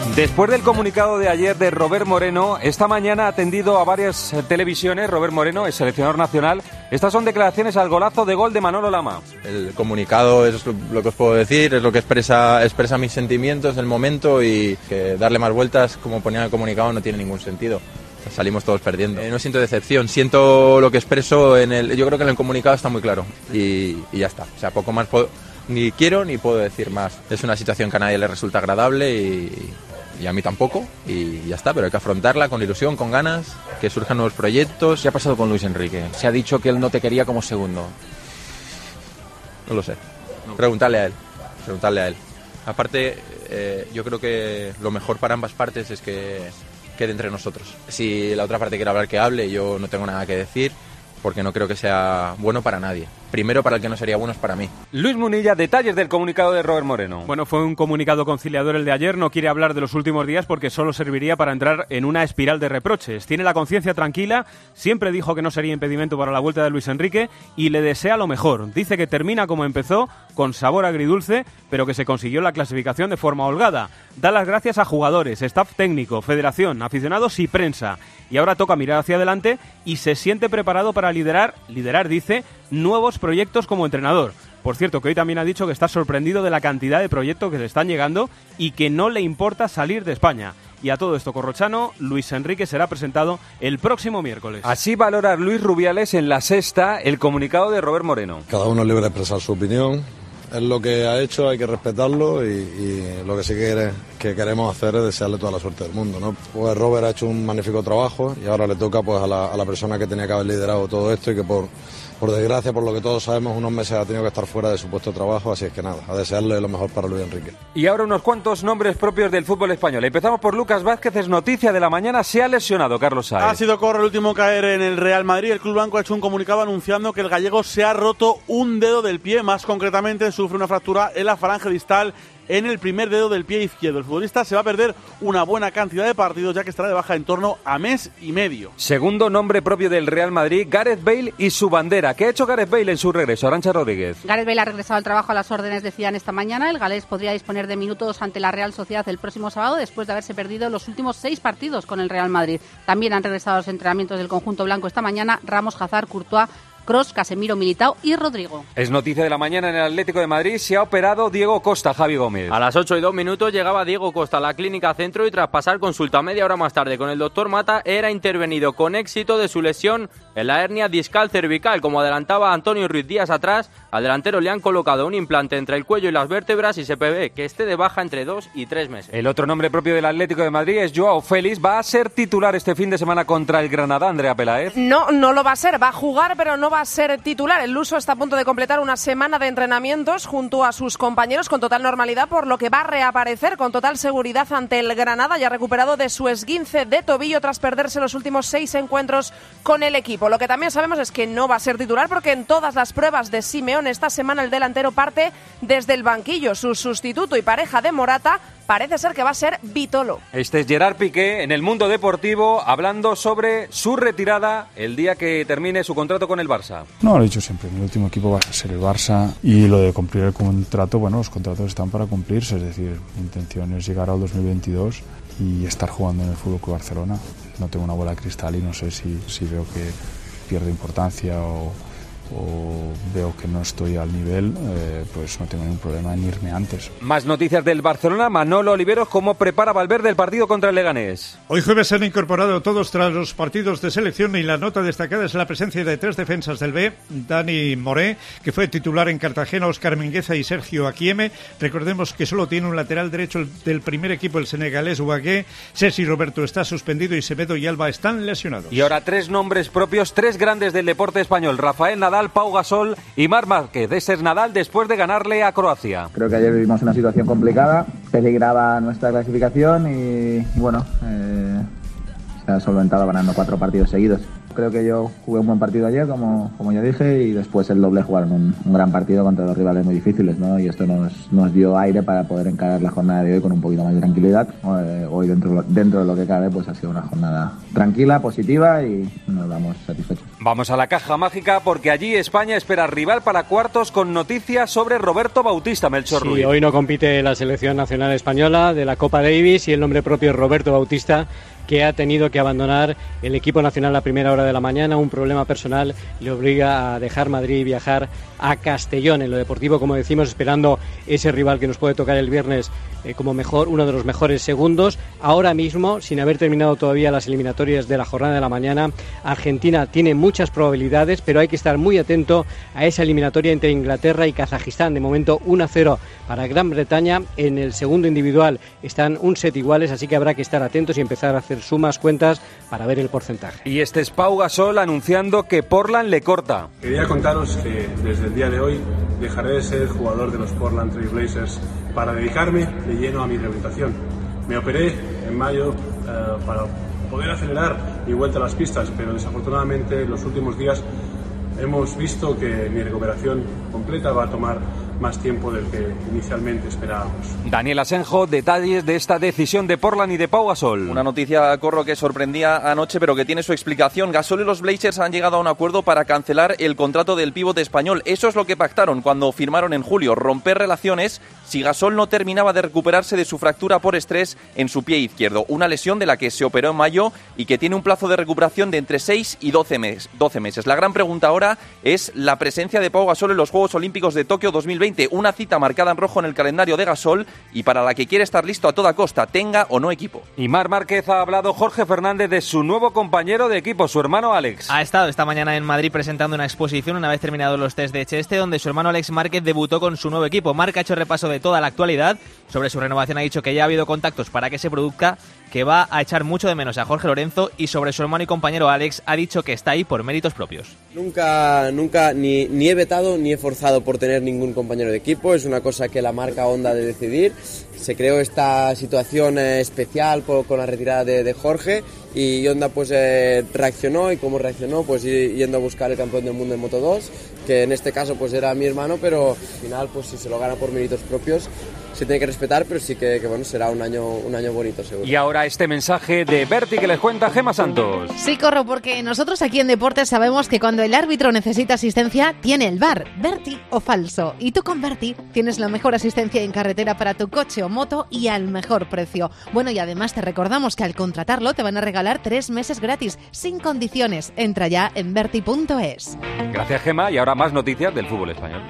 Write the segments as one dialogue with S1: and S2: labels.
S1: Después del comunicado de ayer de Robert Moreno, esta mañana ha atendido a varias televisiones. Robert Moreno, el seleccionador nacional. Estas son declaraciones al golazo de gol de Manolo Lama.
S2: El comunicado es lo que os puedo decir, es lo que expresa mis sentimientos del momento, y que darle más vueltas, como ponía en el comunicado, no tiene ningún sentido. Salimos todos perdiendo. No siento decepción, siento lo que expreso yo creo que en el comunicado está muy claro, y ya está. O sea, poco más ni quiero ni puedo decir más. Es una situación que a nadie le resulta agradable y a mí tampoco, y ya está, pero hay que afrontarla con ilusión, con ganas, que surjan nuevos proyectos.
S3: ¿Qué ha pasado con Luis Enrique? Se ha dicho que él no te quería como segundo.
S2: No lo sé. Preguntarle a él. Aparte, yo creo que lo mejor para ambas partes es que quede entre nosotros. Si la otra parte quiere hablar, que hable. Yo no tengo nada que decir, porque no creo que sea bueno para nadie. Primero, para el que no sería bueno es para mí.
S1: Luis Munilla, detalles del comunicado de Robert Moreno.
S4: Bueno, fue un comunicado conciliador el de ayer. No quiere hablar de los últimos días porque solo serviría para entrar en una espiral de reproches. Tiene la conciencia tranquila, siempre dijo que no sería impedimento para la vuelta de Luis Enrique y le desea lo mejor. Dice que termina como empezó, con sabor agridulce, pero que se consiguió la clasificación de forma holgada. Da las gracias a jugadores, staff técnico, federación, aficionados y prensa. Y ahora toca mirar hacia adelante y se siente preparado para liderar, dice, nuevos proyectos como entrenador. Por cierto, que hoy también ha dicho que está sorprendido de la cantidad de proyectos que le están llegando y que no le importa salir de España. Y a todo esto, Corrochano, Luis Enrique será presentado el próximo miércoles.
S1: Así valora Luis Rubiales en La Sexta el comunicado de Robert Moreno.
S5: Cada uno es libre de expresar su opinión. Es lo que ha hecho, hay que respetarlo, y lo que sí que queremos hacer es desearle toda la suerte del mundo, ¿no? Pues Robert ha hecho un magnífico trabajo y ahora le toca pues a la persona que tenía que haber liderado todo esto y que por desgracia, por lo que todos sabemos, unos meses ha tenido que estar fuera de su puesto de trabajo, así es que nada, a desearle lo mejor para Luis Enrique.
S1: Y ahora unos cuantos nombres propios del fútbol español. Empezamos por Lucas Vázquez, es noticia de la mañana, se ha lesionado Carlos Saez.
S6: Ha sido Corro el último caer en el Real Madrid. El club blanco ha hecho un comunicado anunciando que el gallego se ha roto un dedo del pie, más concretamente sufre una fractura en la falange distal en el primer dedo del pie izquierdo. El futbolista se va a perder una buena cantidad de partidos, ya que estará de baja en torno a mes y medio.
S1: Segundo nombre propio del Real Madrid, Gareth Bale y su bandera. ¿Qué ha hecho Gareth Bale en su regreso? Arantxa Rodríguez.
S7: Gareth Bale ha regresado al trabajo a las órdenes de Zidane esta mañana. El galés podría disponer de minutos ante la Real Sociedad el próximo sábado, después de haberse perdido los últimos 6 partidos con el Real Madrid. También han regresado a los entrenamientos del conjunto blanco esta mañana Ramos, Hazard, Courtois, Kroos, Casemiro, Militao y Rodrigo.
S1: Es noticia de la mañana en el Atlético de Madrid, se ha operado Diego Costa, Javi Gómez.
S8: A las 8:02 llegaba Diego Costa a la clínica centro y tras pasar consulta media hora más tarde con el doctor Mata, era intervenido con éxito de su lesión en la hernia discal cervical. Como adelantaba Antonio Ruiz días atrás, al delantero le han colocado un implante entre el cuello y las vértebras y se prevé que esté de baja entre 2 y 3 meses.
S1: El otro nombre propio del Atlético de Madrid es Joao Félix. ¿Va a ser titular este fin de semana contra el Granada, Andrea Peláez?
S9: No lo va a ser. Va a jugar, pero no va a ser titular. El luso está a punto de completar una semana de entrenamientos junto a sus compañeros con total normalidad, por lo que va a reaparecer con total seguridad ante el Granada, ya recuperado de su esguince de tobillo tras perderse los últimos 6 encuentros con el equipo. Lo que también sabemos es que no va a ser titular porque en todas las pruebas de Simeone esta semana el delantero parte desde el banquillo. Su sustituto y pareja de Morata parece ser que va a ser Vitolo.
S1: Este es Gerard Piqué en el Mundo Deportivo hablando sobre su retirada el día que termine su contrato con el Barça.
S10: No, lo he dicho siempre, mi último equipo va a ser el Barça y lo de cumplir el contrato, bueno, los contratos están para cumplirse, es decir, mi intención es llegar al 2022 y estar jugando en el FC Barcelona. No tengo una bola de cristal y no sé si veo que pierde importancia o veo que no estoy al nivel, pues no tengo ningún problema en irme antes.
S1: Más noticias del Barcelona. Manolo Oliveros, ¿cómo prepara Valverde el partido contra el Leganés?
S11: Hoy jueves se han incorporado todos tras los partidos de selección y la nota destacada es la presencia de 3 defensas del B, Dani Moré, que fue titular en Cartagena, Óscar Mingueza y Sergio Akieme. Recordemos que solo tiene un lateral derecho del primer equipo, el senegalés Ouagué. Ceci Roberto está suspendido y Semedo y Alba están lesionados.
S1: Y ahora 3 nombres propios, 3 grandes del deporte español: Rafael Nadal, Pau Gasol y Marc Márquez. Ese es Nadal después de ganarle a Croacia.
S12: Creo que ayer vivimos una situación complicada, peligraba nuestra clasificación y bueno, se ha solventado ganando 4 partidos seguidos. Creo que yo jugué un buen partido ayer, como ya dije, y después el doble jugaron un gran partido contra dos rivales muy difíciles, ¿no? Y esto nos dio aire para poder encarar la jornada de hoy con un poquito más de tranquilidad. Hoy dentro de lo que cabe, pues ha sido una jornada tranquila, positiva y nos vamos satisfechos.
S1: Vamos a la caja mágica porque allí España espera rival para cuartos con noticias sobre Roberto Bautista. Melchor Ruiz.
S13: Hoy no compite la selección nacional española de la Copa Davis y el nombre propio es Roberto Bautista, que ha tenido que abandonar el equipo nacional a primera hora de la mañana. Un problema personal le obliga a dejar Madrid y viajar a Castellón. En lo deportivo, como decimos, esperando ese rival que nos puede tocar el viernes como uno de los mejores segundos. Ahora mismo, sin haber terminado todavía las eliminatorias de la jornada de la mañana, Argentina tiene muchas probabilidades, pero hay que estar muy atento a esa eliminatoria entre Inglaterra y Kazajistán. De momento 1-0 para Gran Bretaña. En el segundo individual están un set iguales, así que habrá que estar atentos y empezar a hacer sumas, cuentas para ver el porcentaje.
S1: Y este es Pau Gasol anunciando que Portland le corta.
S14: Quería contaros que desde el día de hoy dejaré de ser jugador de los Portland Trail Blazers para dedicarme de lleno a mi rehabilitación. Me operé en mayo para poder acelerar mi vuelta a las pistas, pero desafortunadamente en los últimos días hemos visto que mi recuperación completa va a tomar más tiempo del que inicialmente esperábamos.
S1: Daniel Asenjo, detalles de esta decisión de Portland y de Pau Gasol.
S15: Una noticia, Corro, que sorprendía anoche, pero que tiene su explicación. Gasol y los Blazers han llegado a un acuerdo para cancelar el contrato del pívot español. Eso es lo que pactaron cuando firmaron en julio, romper relaciones si Gasol no terminaba de recuperarse de su fractura por estrés en su pie izquierdo. Una lesión de la que se operó en mayo y que tiene un plazo de recuperación de entre 6 y 12 meses. La gran pregunta ahora es la presencia de Pau Gasol en los Juegos Olímpicos de Tokio 2020. Una cita marcada en rojo en el calendario de Gasol y para la que quiere estar listo a toda costa, tenga o no equipo.
S1: Y Marc Márquez ha hablado Jorge Fernández de su nuevo compañero de equipo, su hermano Alex.
S16: Ha estado esta mañana en Madrid presentando una exposición una vez terminados los test de Cheste, donde su hermano Alex Márquez debutó con su nuevo equipo. Marc ha hecho repaso de toda la actualidad. Sobre su renovación ha dicho que ya ha habido contactos para que se produzca, que va a echar mucho de menos a Jorge Lorenzo, y sobre su hermano y compañero Alex ha dicho que está ahí por méritos propios.
S17: Nunca ni he vetado ni he forzado por tener ningún compañero de equipo, es una cosa que la marca Honda de decidir. Se creó esta situación especial con la retirada de Jorge y Honda pues reaccionó, y como reaccionó pues yendo a buscar el campeón del mundo en Moto2, que en este caso pues era mi hermano, pero al final pues si se lo gana por méritos propios se tiene que respetar, pero sí que bueno, será un año bonito seguro.
S1: Y ahora este mensaje de Berti que les cuenta Gemma Santos.
S18: Sí, Corro, porque nosotros aquí en Deportes sabemos que cuando el árbitro necesita asistencia tiene el VAR, Berti o falso, y tú con Berti tienes la mejor asistencia en carretera para tu coche o moto y al mejor precio. Bueno, y además te recordamos que al contratarlo te van a regalar 3 meses gratis, sin condiciones. Entra ya en berti.es.
S1: Gracias, Gemma, y ahora más noticias del fútbol español.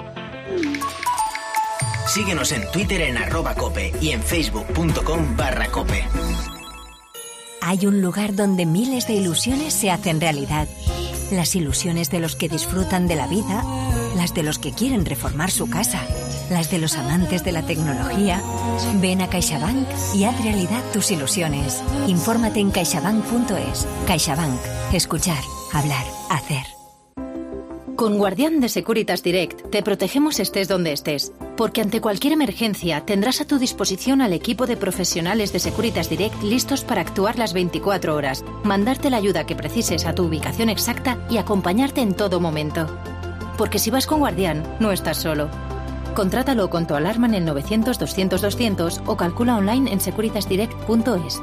S19: Síguenos en Twitter en @cope y en facebook.com/cope.
S20: Hay un lugar donde miles de ilusiones se hacen realidad. Las ilusiones de los que disfrutan de la vida, las de los que quieren reformar su casa, las de los amantes de la tecnología. Ven a CaixaBank y haz realidad tus ilusiones. Infórmate en caixabank.es. CaixaBank. Escuchar, hablar, hacer.
S21: Con Guardián de Securitas Direct te protegemos estés donde estés, porque ante cualquier emergencia tendrás a tu disposición al equipo de profesionales de Securitas Direct listos para actuar las 24 horas, mandarte la ayuda que precises a tu ubicación exacta y acompañarte en todo momento. Porque si vas con Guardián, no estás solo. Contrátalo con tu alarma en el 900-200-200 o calcula online en securitasdirect.es.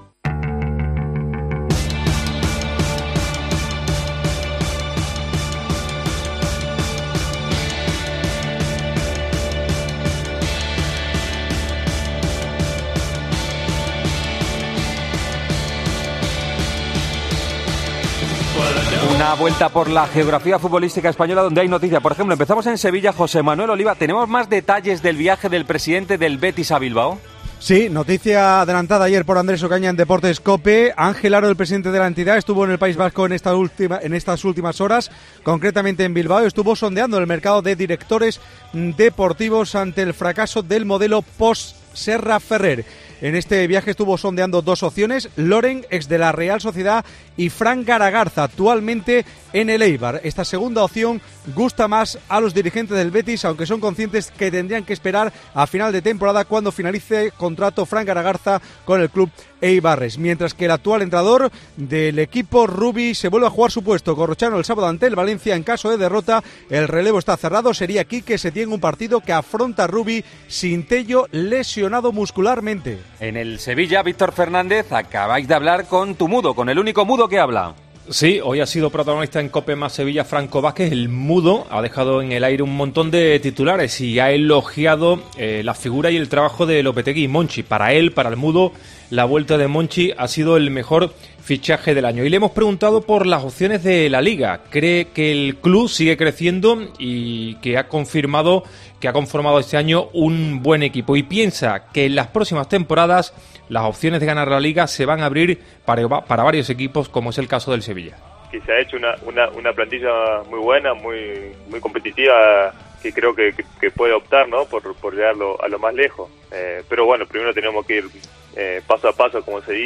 S1: Una vuelta por la geografía futbolística española donde hay noticia. Por ejemplo, empezamos en Sevilla. José Manuel Oliva, ¿tenemos más detalles del viaje del presidente del Betis a Bilbao?
S22: Sí, noticia adelantada ayer por Andrés Ocaña en Deportes COPE. Ángel Aro, el presidente de la entidad, estuvo en el País Vasco en estas últimas horas, concretamente en Bilbao. Estuvo sondeando el mercado de directores deportivos ante el fracaso del modelo post-Serra Ferrer. En este viaje estuvo sondeando 2 opciones: Loren, ex de la Real Sociedad, y Fran Garagarza, actualmente en el Eibar. Esta segunda opción gusta más a los dirigentes del Betis, aunque son conscientes que tendrían que esperar a final de temporada, cuando finalice contrato Fran Garagarza con el club e Ibarres, mientras que el actual entrenador del equipo Rubi se vuelve a jugar su puesto. Corrochano el sábado ante el Valencia. En caso de derrota, el relevo está cerrado. Sería Quique Setién, un partido que afronta Rubi sin Tello, lesionado muscularmente.
S1: En el Sevilla, Víctor Fernández, acabáis de hablar con tu mudo, con el único mudo que habla.
S2: Sí, hoy ha sido protagonista en COPE más Sevilla Franco Vázquez, el mudo, ha dejado en el aire un montón de titulares y ha elogiado la figura y el trabajo de Lopetegui y Monchi. Para él, para el mudo, la vuelta de Monchi ha sido el mejor fichaje del año. Y le hemos preguntado por las opciones de la Liga. Cree que el club sigue creciendo y que ha conformado este año un buen equipo. Y piensa que en las próximas temporadas las opciones de ganar la Liga se van a abrir para varios equipos, como es el caso del Sevilla.
S3: Que se ha hecho una plantilla muy buena, muy competitiva, que creo que puede optar, ¿no? por llegar a lo más lejos. Pero bueno, primero tenemos que ir paso a paso, como se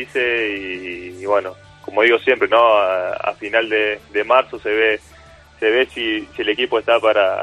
S3: dice, y bueno, como digo siempre, ¿no? A final de marzo se ve si el equipo está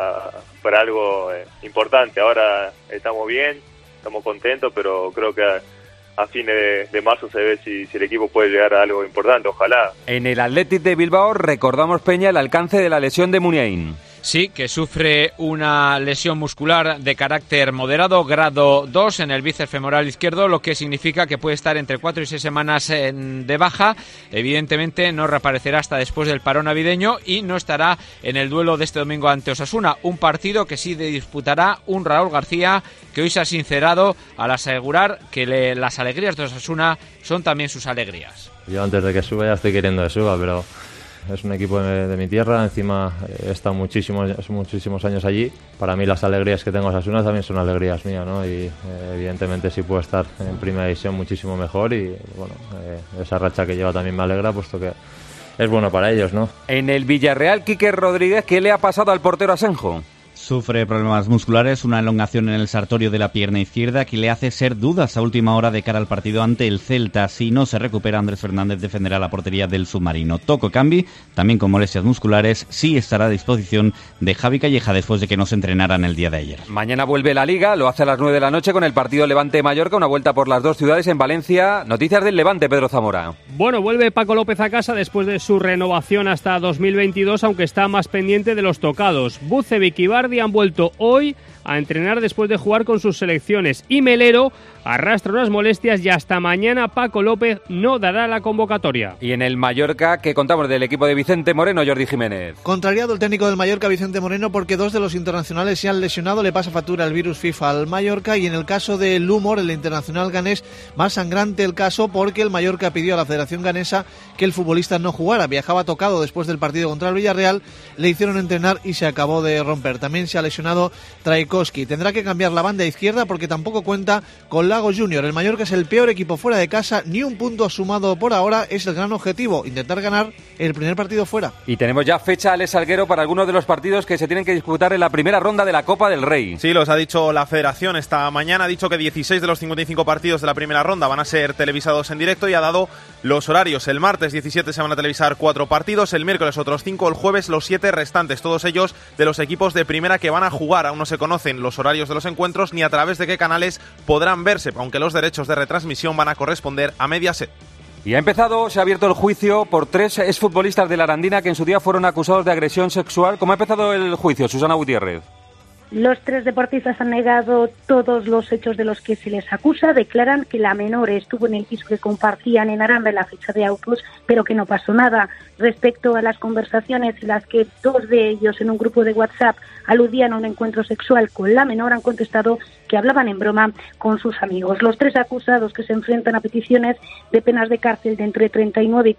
S3: para algo importante. Ahora estamos bien, estamos contentos, pero creo que a fines de marzo se ve si el equipo puede llegar a algo importante, ojalá.
S1: En el Athletic de Bilbao recordamos, Peña, el alcance de la lesión de Muniain.
S23: Sí, que sufre una lesión muscular de carácter moderado, grado 2 en el bíceps femoral izquierdo, lo que significa que puede estar entre 4 y 6 semanas de baja. Evidentemente no reaparecerá hasta después del parón navideño y no estará en el duelo de este domingo ante Osasuna, un partido que sí disputará un Raúl García que hoy se ha sincerado al asegurar que las alegrías de Osasuna son también sus alegrías.
S24: Yo antes de que suba ya estoy queriendo que suba, pero es un equipo de mi tierra, encima he estado muchísimos años allí. Para mí las alegrías que tengo en Osasuna también son alegrías mías, ¿no? Y evidentemente si puedo estar en primera división muchísimo mejor y bueno, esa racha que lleva también me alegra, puesto que es bueno para ellos, ¿no?
S1: En el Villarreal, Quique Rodríguez, ¿qué le ha pasado al portero Asenjo?
S25: Sufre problemas musculares, una elongación en el sartorio de la pierna izquierda que le hace ser dudas a última hora de cara al partido ante el Celta. Si no se recupera, Andrés Fernández defenderá la portería del submarino. Toco Cambi, también con molestias musculares, sí estará a disposición de Javi Calleja después de que no se entrenaran el día de ayer.
S1: Mañana vuelve la Liga, lo hace a las 9 de la noche con el partido Levante-Mallorca, una vuelta por las dos ciudades en Valencia. Noticias del Levante, Pedro Zamora.
S26: Bueno, vuelve Paco López a casa después de su renovación hasta 2022, aunque está más pendiente de los tocados. Bucevic y Bardi han vuelto hoy a entrenar después de jugar con sus selecciones y Melero arrastra unas molestias y hasta mañana Paco López no dará la convocatoria.
S1: Y en el Mallorca, ¿qué contamos del equipo de Vicente Moreno, Jordi Jiménez?
S27: Contrariado el técnico del Mallorca, Vicente Moreno, porque dos de los internacionales se han lesionado, le pasa factura el virus FIFA al Mallorca, y en el caso de Lumor, el internacional ganés, más sangrante el caso porque el Mallorca pidió a la Federación Ganesa que el futbolista no jugara. Viajaba tocado después del partido contra el Villarreal, le hicieron entrenar y se acabó de romper. También se ha lesionado Trajkovski. Tendrá que cambiar la banda izquierda porque tampoco cuenta con Lago Junior. El Mallorca es el peor equipo fuera de casa, ni un punto sumado por ahora es el gran objetivo, intentar ganar el primer partido fuera.
S1: Y tenemos ya fecha, Alex Salguero, para algunos de los partidos que se tienen que disputar en la primera ronda de la Copa del Rey.
S28: Sí, los ha dicho la Federación esta mañana, ha dicho que 16 de los 55 partidos de la primera ronda van a ser televisados en directo y ha dado los horarios. El martes 17 se van a televisar 4 partidos, el miércoles otros 5, el jueves los 7 restantes, todos ellos de los equipos de primera que van a jugar. Aún no se conocen los horarios de los encuentros ni a través de qué canales podrán verse, aunque los derechos de retransmisión van a corresponder a Mediaset.
S1: Y ha empezado, se ha abierto el juicio por 3 exfutbolistas de la Arandina que en su día fueron acusados de agresión sexual. ¿Cómo ha empezado el juicio, Susana Gutiérrez?
S29: Los 3 deportistas han negado todos los hechos de los que se les acusa. Declaran que la menor estuvo en el piso que compartían en Aranda en la fecha de autos, pero que no pasó nada. Respecto a las conversaciones en las que 2 de ellos en un grupo de WhatsApp aludían a un encuentro sexual con la menor, han contestado que hablaban en broma con sus amigos. Los 3 acusados, que se enfrentan a peticiones de penas de cárcel de entre 39 y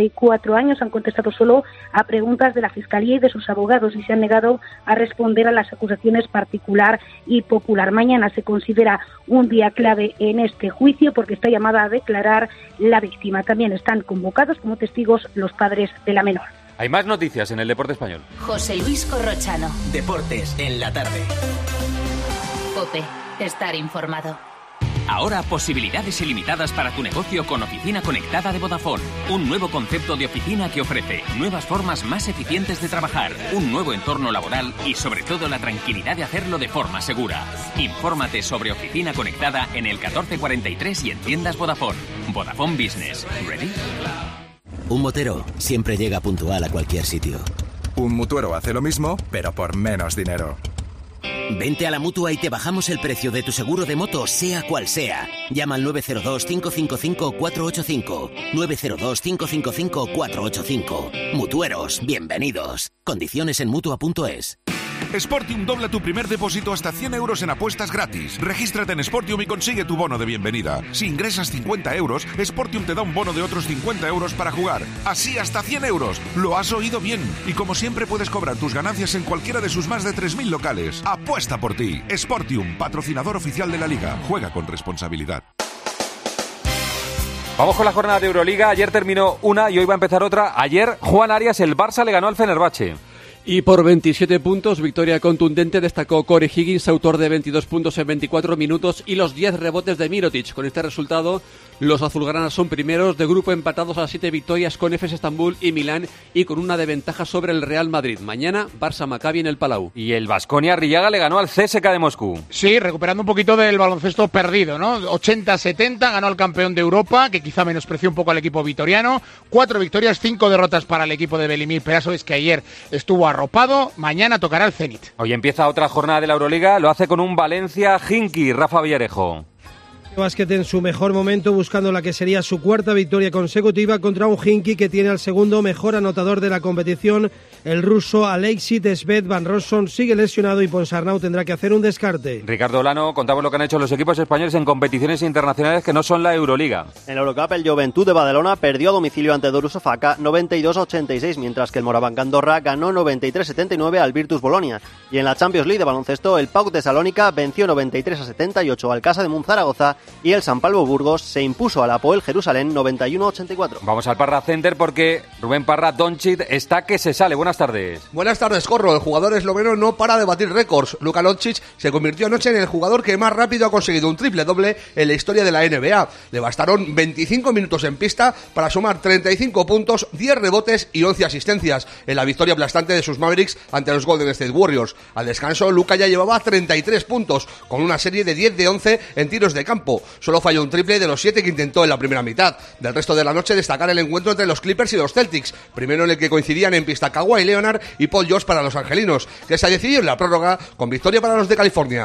S29: 44 años, han contestado solo a preguntas de la Fiscalía y de sus abogados y se han negado a responder a las acusaciones particular y popular. Mañana se considera un día clave en este juicio porque está llamada a declarar la víctima. También están convocados como testigos los padres de la menor.
S1: Hay más noticias en el deporte español.
S21: José Luis Corrochano.
S19: Deportes en la tarde.
S21: COPE. Estar informado.
S30: Ahora posibilidades ilimitadas para tu negocio con Oficina Conectada de Vodafone. Un nuevo concepto de oficina que ofrece nuevas formas más eficientes de trabajar, un nuevo entorno laboral y sobre todo la tranquilidad de hacerlo de forma segura. Infórmate sobre Oficina Conectada en el 1443 y en tiendas Vodafone. Vodafone Business. ¿Ready?
S4: Un motero siempre llega puntual a cualquier sitio.
S5: Un mutuero hace lo mismo, pero por menos dinero.
S4: Vente a la Mutua y te bajamos el precio de tu seguro de moto, sea cual sea. Llama al 902-555-485. 902-555-485. Mutueros, bienvenidos. Condiciones en Mutua.es.
S6: Sportium dobla tu primer depósito hasta 100 euros en apuestas gratis. Regístrate en Sportium y consigue tu bono de bienvenida. Si ingresas 50 euros, Sportium te da un bono de otros 50 euros para jugar. Así hasta 100 euros. Lo has oído bien. Y como siempre puedes cobrar tus ganancias en cualquiera de sus más de 3.000 locales. Apuesta por ti. Sportium, patrocinador oficial de la Liga. Juega con responsabilidad.
S1: Vamos con la jornada de Euroliga. Ayer terminó una y hoy va a empezar otra. Ayer, Juan Arias, el Barça le ganó al Fenerbahce.
S7: Y por 27 puntos, victoria contundente, destacó Corey Higgins, autor de 22 puntos en 24 minutos y los 10 rebotes de Mirotic. Con este resultado, los azulgranas son primeros de grupo, empatados a 7 victorias con Efes Estambul y Milán y con una de ventaja sobre el Real Madrid. Mañana, Barça-Maccabi en el Palau.
S1: Y el Baskonia Arrillaga le ganó al CSKA de Moscú.
S8: Sí, recuperando un poquito del baloncesto perdido, ¿no? 80-70, ganó al campeón de Europa, que quizá menospreció un poco al equipo vitoriano. 4 victorias, 5 derrotas para el equipo de Velimir Perasovic, que ayer estuvo arropado. Mañana tocará el Zenit.
S1: Hoy empieza otra jornada de la Euroliga, lo hace con un Valencia-Khimki. Rafa Villarejo.
S9: Básquet en su mejor momento, buscando la que sería su cuarta victoria consecutiva contra un Khimki que tiene al segundo mejor anotador de la competición, el ruso Alexis Desvet. Van Rossum sigue lesionado y Ponsarnau tendrá que hacer un descarte.
S1: Ricardo Olano, contamos lo que han hecho los equipos españoles en competiciones internacionales que no son la Euroliga.
S10: En la Eurocup, el Joventut de Badalona perdió a domicilio ante Darussafaka 92-86, mientras que el Morabanc Andorra ganó 93-79 al Virtus Bolonia. Y en la Champions League de baloncesto, el PAOK de Salónica venció 93-78 al Casa de Zaragoza y el San Pablo Burgos se impuso al Apoel Jerusalén 91-84.
S1: Vamos al Parra Center porque Rubén Parra Doncic está que se sale. Buenas tardes.
S11: Buenas tardes, Corro. El jugador esloveno no para de batir récords. Luka Doncic se convirtió anoche en el jugador que más rápido ha conseguido un triple-doble en la historia de la NBA. Le bastaron 25 minutos en pista para sumar 35 puntos, 10 rebotes y 11 asistencias en la victoria aplastante de sus Mavericks ante los Golden State Warriors. Al descanso, Luka ya llevaba 33 puntos, con una serie de 10 de 11 en tiros de campo. Solo falló un triple de los 7 que intentó en la primera mitad. Del resto de la noche, destacar el encuentro entre los Clippers y los Celtics, primero en el que coincidían en pista Kawhi Leonard y Paul George para los angelinos, que se decidió en la prórroga con victoria para los de California.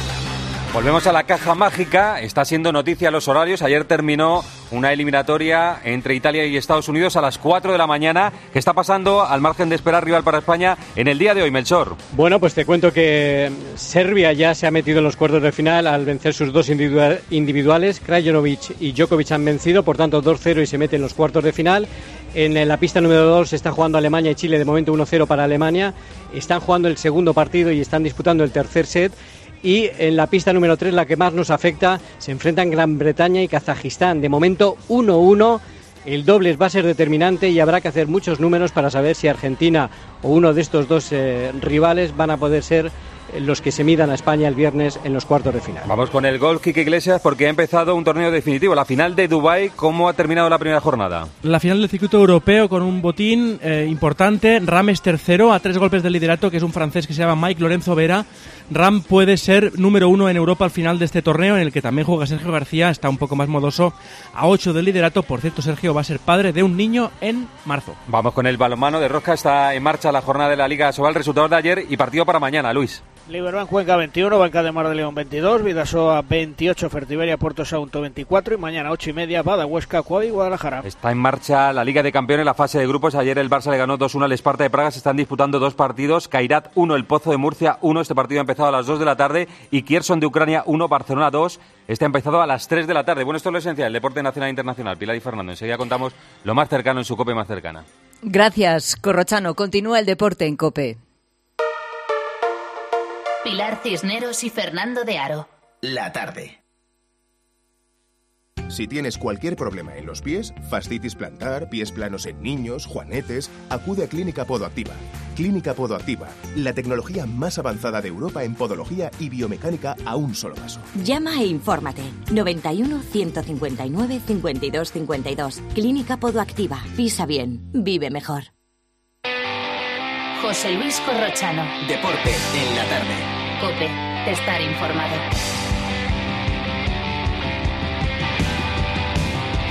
S1: Volvemos a la caja mágica. Está siendo noticia los horarios. Ayer terminó una eliminatoria entre Italia y Estados Unidos a las 4 de la mañana. ¿Qué está pasando al margen de esperar rival para España en el día de hoy, Melchor?
S26: Bueno, pues te cuento que Serbia ya se ha metido en los cuartos de final al vencer sus dos individuales. Krajinovic y Djokovic han vencido, por tanto 2-0 y se mete en los cuartos de final. En la pista número 2 se está jugando Alemania y Chile, de momento 1-0 para Alemania. Están jugando el segundo partido y están disputando el tercer set. Y en la pista número 3, la que más nos afecta, se enfrentan Gran Bretaña y Kazajistán. De momento 1-1, el dobles va a ser determinante y habrá que hacer muchos números para saber si Argentina o uno de estos dos rivales van a poder ser los que se midan a España el viernes en los cuartos de final.
S1: Vamos con el golf, Quique Iglesias, porque ha empezado un torneo definitivo, la final de Dubái. ¿Cómo ha terminado la primera jornada?
S12: La final del circuito europeo con un botín importante. Ram es tercero a 3 golpes del liderato, que es un francés que se llama Mike Lorenzo Vera. Ram puede ser número 1 en Europa al final de este torneo, en el que también juega Sergio García, está un poco más modoso, a 8 del liderato. Por cierto, Sergio va a ser padre de un niño en marzo.
S1: Vamos con el balonmano de Rosca, está en marcha la jornada de la Liga Sobal, resultados de ayer y partido para mañana, Luis.
S13: Liberbank Cuenca 21, Banca de Mar de León 22, Vidasoa 28, Fertiberia Puerto Sagunto 24 y mañana 8:30 Bada, Huesca, Cuavi y Guadalajara.
S1: Está en marcha la Liga de Campeones, la fase de grupos. Ayer el Barça le ganó 2-1 al Esparta de Praga. Se están disputando dos partidos. Kairat 1, el Pozo de Murcia 1. Este partido ha empezado a las 2 de la tarde. Y Kherson de Ucrania 1, Barcelona 2. Este ha empezado a las 3 de la tarde. Bueno, esto es lo esencial, el deporte nacional e internacional. Pilar y Fernando, enseguida contamos lo más cercano en su COPE más cercana.
S31: Gracias, Corrochano. Continúa el deporte en COPE.
S21: Pilar Cisneros y Fernando de Aro.
S19: La tarde.
S32: Si tienes cualquier problema en los pies, fascitis plantar, pies planos en niños, juanetes, acude a Clínica Podoactiva. Clínica Podoactiva, la tecnología más avanzada de Europa en podología y biomecánica a un solo paso.
S20: Llama e infórmate. 91 159 52 52. Clínica Podoactiva. Pisa bien. Vive mejor.
S21: José Luis Corrochano.
S19: Deporte en la tarde.
S21: COPE. Estar informado.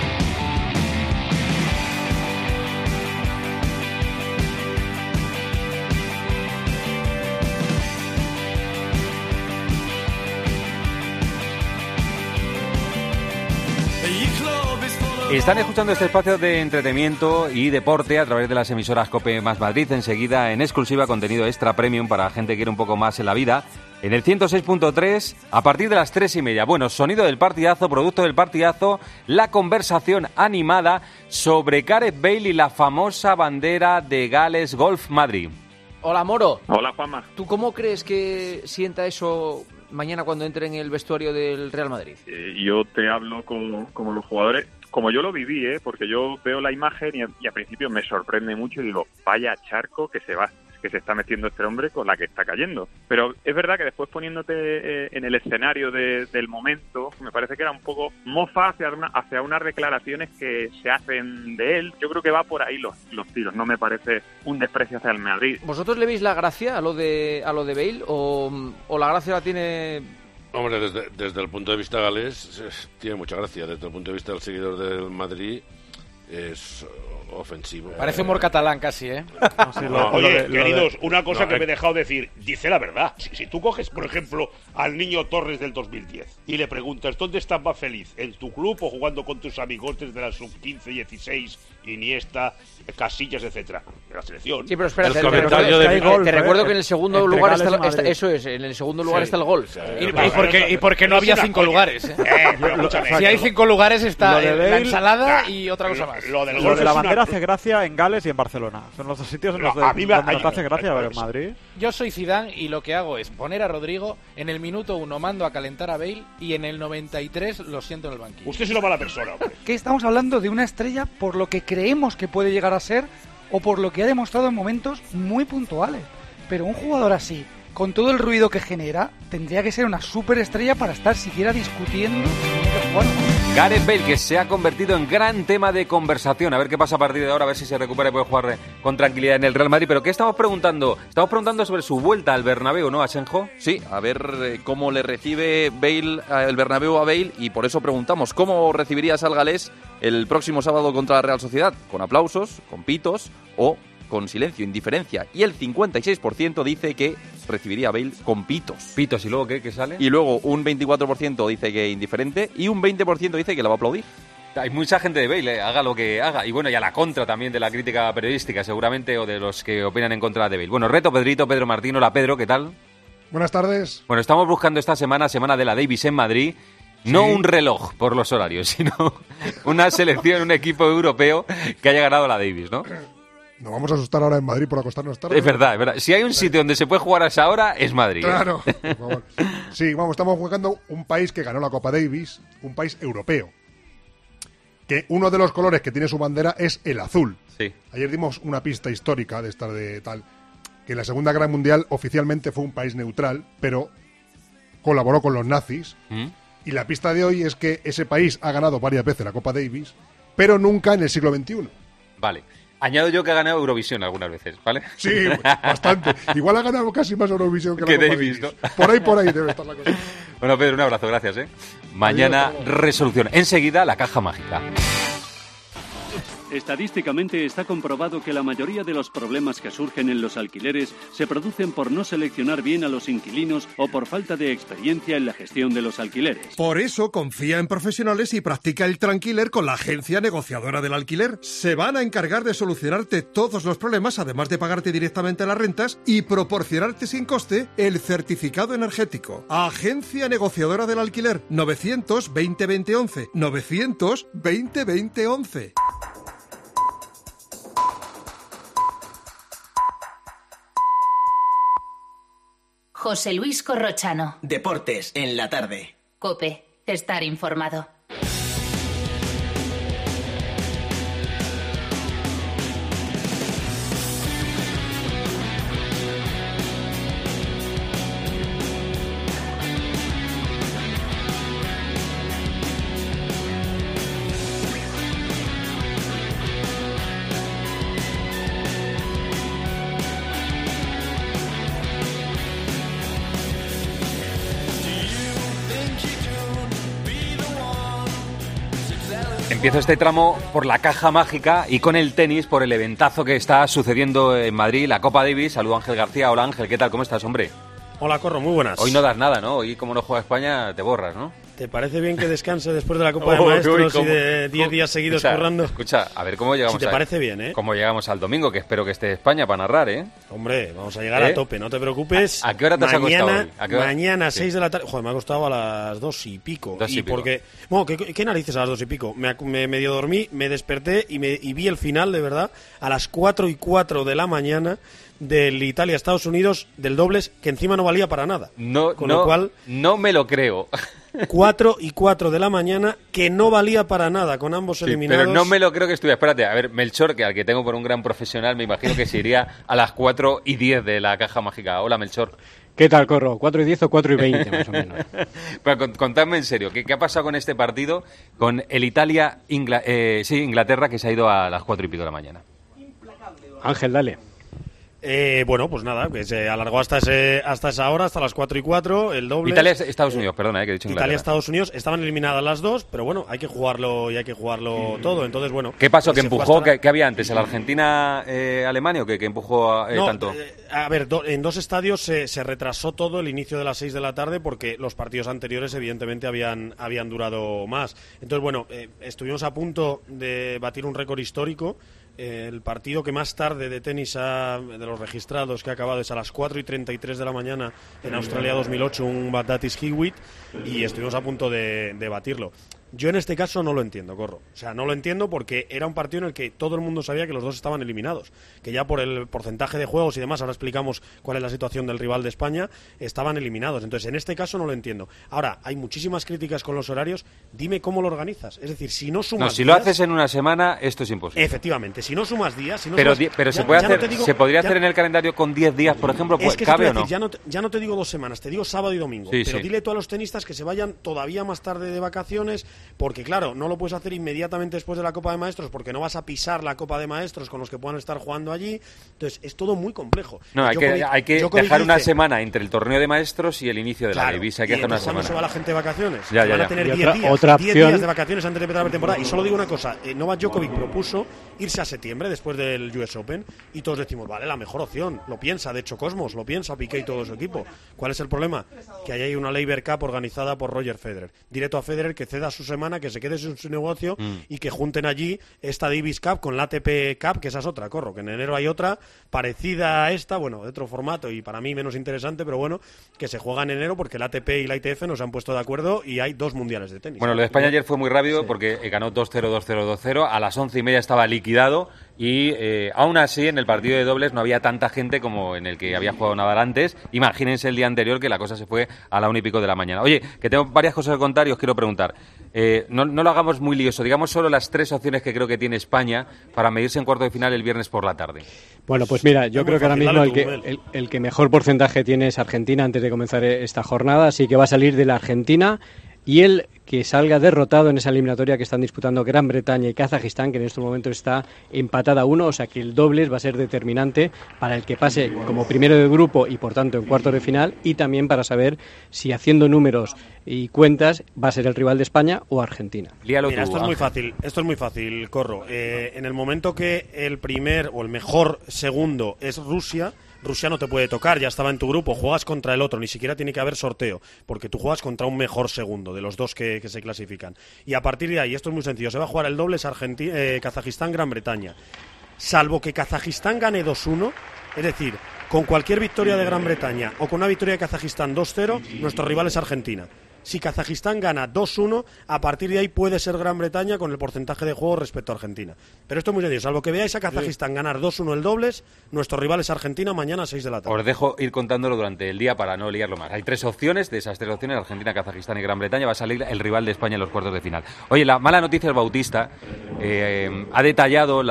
S1: Están escuchando este espacio de entretenimiento y deporte a través de las emisoras COPE más Madrid. Enseguida, en exclusiva, contenido extra premium para gente que quiere un poco más en la vida. En el 106.3, a partir de las 3:30. Bueno, sonido del partidazo, producto del partidazo, la conversación animada sobre Gareth Bale y la famosa bandera de Gales Golf Madrid.
S2: Hola, Moro.
S3: Hola, Juanma.
S2: ¿Tú cómo crees que sienta eso mañana cuando entre en el vestuario del Real Madrid?
S3: Yo te hablo como los jugadores, como yo lo viví, porque yo veo la imagen y al principio me sorprende mucho y digo, vaya charco que se está metiendo este hombre con la que está cayendo. Pero es verdad que después poniéndote en el escenario del momento, me parece que era un poco mofa hacia unas declaraciones que se hacen de él. Yo creo que va por ahí los tiros, no me parece un desprecio hacia el Madrid.
S2: ¿Vosotros le veis la gracia a lo de Bale o la gracia la tiene...?
S14: Hombre, desde el punto de vista galés tiene mucha gracia. Desde el punto de vista del seguidor del Madrid es ofensivo.
S2: Parece humor catalán casi, ¿eh?
S15: Oye, queridos, una cosa que me he dejado decir. Dice la verdad. Si tú coges, por ejemplo, al niño Torres del 2010 y le preguntas ¿dónde estás más feliz? ¿En tu club o jugando con tus amigotes de la sub-15, 16, Iniesta, Casillas, etcétera? De la selección.
S2: Sí, pero espera, te recuerdo que en el segundo lugar está eso es, en el segundo lugar está el gol.
S13: ¿Y por qué no había 5 lugares? Si hay 5 lugares está la ensalada y otra cosa más.
S15: Lo del
S16: gol de la bandera hace gracia en Gales y en Barcelona. Son los dos sitios en los donde nos hace gracia ver en Madrid.
S13: Yo soy Zidane y lo que hago es poner a Rodrigo, en el minuto 1 mando a calentar a Bale y en el 93 lo siento en el banquillo.
S15: Usted es una mala persona, hombre.
S17: Que estamos hablando de una estrella por lo que creemos que puede llegar a ser o por lo que ha demostrado en momentos muy puntuales. Pero un jugador así, con todo el ruido que genera, tendría que ser una superestrella para estar siquiera discutiendo.
S1: Gareth Bale, que se ha convertido en gran tema de conversación. A ver qué pasa a partir de ahora, a ver si se recupera y puede jugar con tranquilidad en el Real Madrid. ¿Pero qué estamos preguntando? Estamos preguntando sobre su vuelta al Bernabéu, ¿no, Asenjo?
S18: Sí, a ver cómo le recibe Bale, el Bernabéu a Bale, y por eso preguntamos, ¿cómo recibirías al galés el próximo sábado contra la Real Sociedad? ¿Con aplausos, con pitos o con silencio, indiferencia? Y el 56% dice que recibiría a Bale con pitos.
S1: ¿Pitos? ¿Y luego qué sale?
S18: Y luego un 24% dice que indiferente y un 20% dice que la va a aplaudir.
S1: Hay mucha gente de Bale, haga lo que haga. Y bueno, y a la contra también de la crítica periodística, seguramente, o de los que opinan en contra de Bale. Bueno, reto Pedrito, Pedro Martín. Hola, Pedro, ¿qué tal?
S22: Buenas tardes.
S1: Bueno, estamos buscando esta semana de la Davis en Madrid. No un reloj por los horarios, sino una selección, un equipo europeo que haya ganado la Davis, ¿no?
S22: Nos vamos a asustar ahora en Madrid por acostarnos tarde.
S1: Es verdad, es verdad. Si hay un sitio donde se puede jugar a esa hora, es Madrid.
S22: Claro. Por favor. Sí, vamos, estamos jugando un país que ganó la Copa Davis, un país europeo. Que uno de los colores que tiene su bandera es el azul.
S1: Sí.
S22: Ayer dimos una pista histórica de estar de tal, que en la Segunda Guerra Mundial oficialmente fue un país neutral, pero colaboró con los nazis. Y la pista de hoy es que ese país ha ganado varias veces la Copa Davis, pero nunca en el siglo XXI.
S1: Vale. Añado yo que ha ganado Eurovisión algunas veces, ¿vale?
S22: Sí, bastante. Igual ha ganado casi más Eurovisión que la Copa
S1: Davis, ¿no?
S22: Por ahí debe estar la cosa.
S1: Bueno, Pedro, un abrazo, gracias, ¿eh? Mañana, adiós, resolución. Enseguida, la caja mágica.
S23: Estadísticamente está comprobado que la mayoría de los problemas que surgen en los alquileres se producen por no seleccionar bien a los inquilinos o por falta de experiencia en la gestión de los alquileres.
S24: Por eso confía en profesionales y practica el Tranquiler con la agencia negociadora del alquiler. Se van a encargar de solucionarte todos los problemas, además de pagarte directamente las rentas y proporcionarte sin coste el certificado energético. Agencia negociadora del alquiler 920 2011 920 2011.
S21: José Luis Corrochano.
S19: Deportes en la tarde.
S21: COPE. Estar informado.
S1: Empiezo este tramo por la caja mágica y con el tenis, por el eventazo que está sucediendo en Madrid, la Copa Davis. Saludo a Ángel García. Hola Ángel, ¿qué tal? ¿Cómo estás, hombre?
S25: Hola, Corro, muy buenas.
S1: Hoy no das nada, ¿no? Hoy como no juega España te borras, ¿no?
S4: ¿Te parece bien que descanse después de la Copa de Maestros y de 10 días seguidos currando?
S1: Escucha, a ver cómo llegamos.
S4: Si te parece bien, ¿eh?
S1: Cómo llegamos al domingo, que espero que esté España para narrar, ¿eh?
S4: Hombre, vamos a llegar a tope, no te preocupes.
S1: ¿A qué hora te has acostado hoy?
S4: Mañana, 6 de la tarde. Joder, me ha costado a las 2 y pico. Porque, bueno, ¿qué narices a las 2 y pico? Me medio dormí, me desperté y vi el final, de verdad, a las 4:04 de la mañana del Italia-Estados Unidos, del dobles, que encima no valía para nada. Lo cual,
S1: no me lo creo.
S4: 4:04 de la mañana, que no valía para nada, con ambos eliminados.
S1: Pero no me lo creo que estuviera. Espérate, a ver, Melchor, que al que tengo por un gran profesional, me imagino que se iría a las 4:10 de la caja mágica. Hola, Melchor.
S5: ¿Qué tal, Corro? ¿4:10 o 4:20 más o menos?
S1: Pero contadme en serio, ¿qué ha pasado con este partido, con el Italia-Inglaterra, que se ha ido a las 4 y pico de la mañana?
S5: Ángel, dale.
S4: Bueno, pues nada, que se alargó hasta esa hora, hasta las 4:04, el doble.
S1: Italia-Estados Unidos, perdona, que he dicho Inglaterra.
S4: Italia-Estados Unidos, estaban eliminadas las dos, pero bueno, hay que jugarlo todo, entonces bueno.
S1: ¿Qué pasó? ¿Que empujó? ¿Qué había antes? ¿El Argentina-Alemania o que empujó tanto?
S4: A ver, en dos estadios se retrasó todo el inicio de las 6 de la tarde porque los partidos anteriores evidentemente habían durado más. Entonces bueno, estuvimos a punto de batir un récord histórico. El partido que más tarde de tenis de los registrados que ha acabado es a las 4:33 de la mañana en Australia 2008, un Batatis Hewitt, y estuvimos a punto de batirlo. Yo en este caso no lo entiendo, Corro. O sea, no lo entiendo porque era un partido en el que todo el mundo sabía que los dos estaban eliminados. Que ya por el porcentaje de juegos y demás, ahora explicamos cuál es la situación del rival de España, estaban eliminados. Entonces, en este caso no lo entiendo. Ahora, hay muchísimas críticas con los horarios. Dime cómo lo organizas. Es decir, si no sumas
S1: si días, lo haces en una semana, esto es imposible.
S4: Efectivamente, si no sumas días...
S1: pero se podría hacer en el calendario con 10 días, por ejemplo, pues, ¿cabe o no?
S4: Ya no te digo 2 semanas, te digo sábado y domingo. Pero dile tú a los tenistas que se vayan todavía más tarde de vacaciones, porque claro, no lo puedes hacer inmediatamente después de la Copa de Maestros porque no vas a pisar la Copa de Maestros con los que puedan estar jugando allí. Entonces, es todo muy complejo.
S1: No, hay que dejar una semana entre el torneo de Maestros y el inicio de la Davis. Hay que dejar una semana.
S4: Se va la gente de vacaciones.
S1: Van
S4: a tener 10 días de vacaciones antes de empezar la temporada. Y solo digo una cosa, Novak Djokovic propuso irse a septiembre después del US Open y todos decimos, vale, la mejor opción. Lo piensa, de hecho, Cosmos, lo piensa Piqué y todo su equipo. ¿Cuál es el problema? Que ahí hay una Laver Cup organizada por Roger Federer. Directo a Federer que ceda su semana, que se quede sin su negocio y que junten allí esta Davis Cup con la ATP Cup, que esa es otra, Corro, que en enero hay otra parecida a esta, bueno, de otro formato y para mí menos interesante, pero bueno, que se juega en enero porque la ATP y la ITF no se han puesto de acuerdo y hay 2 mundiales de tenis.
S1: Bueno, lo de España ayer fue muy rápido porque ganó 2-0, 2-0, 2-0, a las 11:30 estaba liquidado y aún así en el partido de dobles no había tanta gente como en el que había jugado Nadal antes. Imagínense el día anterior que la cosa se fue a la 1:00 de la mañana. Oye, que tengo varias cosas que contar y os quiero preguntar. No lo hagamos muy lioso, digamos solo las 3 opciones que creo que tiene España para medirse en cuarto de final el viernes por la tarde.
S5: Bueno, pues mira, yo creo que ahora mismo el que mejor porcentaje tiene es Argentina antes de comenzar esta jornada, así que va a salir de la Argentina y el que salga derrotado en esa eliminatoria que están disputando Gran Bretaña y Kazajistán, que en estos momentos está empatada a 1, o sea que el dobles va a ser determinante para el que pase como primero de grupo y por tanto en cuartos de final, y también para saber si haciendo números y cuentas va a ser el rival de España o Argentina.
S4: Mira, esto es muy fácil, Corro. En el momento que el primer o el mejor segundo es Rusia no te puede tocar, ya estaba en tu grupo, juegas contra el otro, ni siquiera tiene que haber sorteo, porque tú juegas contra un mejor segundo de los dos que se clasifican. Y a partir de ahí, esto es muy sencillo, se va a jugar el dobles Kazajistán, Gran Bretaña. Salvo que Kazajistán gane 2-1, es decir, con cualquier victoria de Gran Bretaña o con una victoria de Kazajistán 2-0, nuestro rival es Argentina. Si Kazajistán gana 2-1, a partir de ahí puede ser Gran Bretaña con el porcentaje de juego respecto a Argentina. Pero esto es muy sencillo, salvo que veáis a Kazajistán ganar 2-1 el dobles, nuestro rival es Argentina mañana a 6 de la tarde.
S1: Os dejo ir contándolo durante el día para no liarlo más. Hay 3 opciones, de esas 3 opciones, Argentina, Kazajistán y Gran Bretaña, va a salir el rival de España en los cuartos de final. Oye, la mala noticia es Bautista, ha detallado